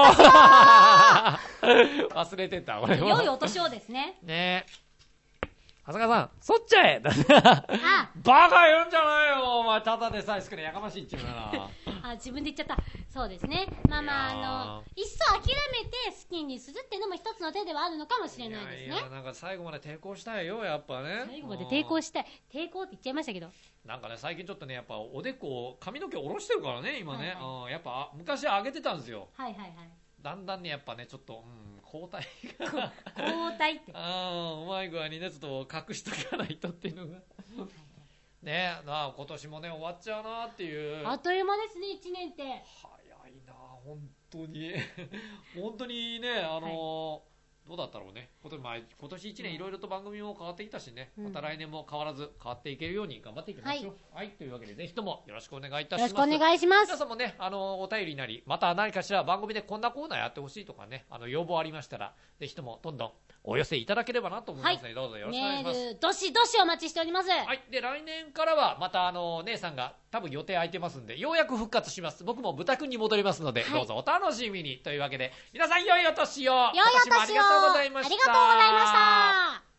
Speaker 1: 忘れてた、俺も。
Speaker 2: 良いお年をですね。
Speaker 1: ねえ。長谷川さん、そっちゃえバカ言うんじゃないよお前、ただでさえ好きなやかましいっちゅうな。
Speaker 2: 自分で言っちゃった。そうですね。いっそ諦めて好きにするっていうのも一つの手ではあるのかもしれないですね。
Speaker 1: なんか最後まで抵抗したいよ、やっぱね。
Speaker 2: 最後まで抵抗したい。抵抗って言っちゃいましたけど。
Speaker 1: なんかね、最近ちょっとね、やっぱおでこ、髪の毛下ろしてるからね、今ね。やっぱ昔上げてたんですよ。
Speaker 2: はい。
Speaker 1: だんだんね、やっぱね、ちょっと、 交代が。
Speaker 2: 交代って。
Speaker 1: うまい具合にね、ちょっと隠しとかないとっていうのが。ねえ、今年もね、終わっちゃうなっていう。
Speaker 2: あっという間ですね、1年って。
Speaker 1: 早いな、本当に。本当にね、どうだったろうね。今年1年いろいろと番組も変わってきたしね、また来年も変わらず変わっていけるように頑張っていきましょう。はい、というわけでぜひともよろしくお願いいたします。
Speaker 2: よろしくお願いします。
Speaker 1: 皆さんもね、お便りなり、また何かしら番組でこんなコーナーやってほしいとかね、要望ありましたら、ぜひともどんどんお寄せいただければなと思いますので、どうぞよろしくお願いします。
Speaker 2: メール、どしどしお待ちしております。
Speaker 1: はい。で、来年からはまた姉さんが多分予定空いてますんで、ようやく復活します。僕も豚くんに戻りますので、どうぞお楽しみに。というわけで、皆さん良いお年を。
Speaker 2: 良いお年を。
Speaker 1: 今年もありがとうございました。
Speaker 2: ありがとうございました。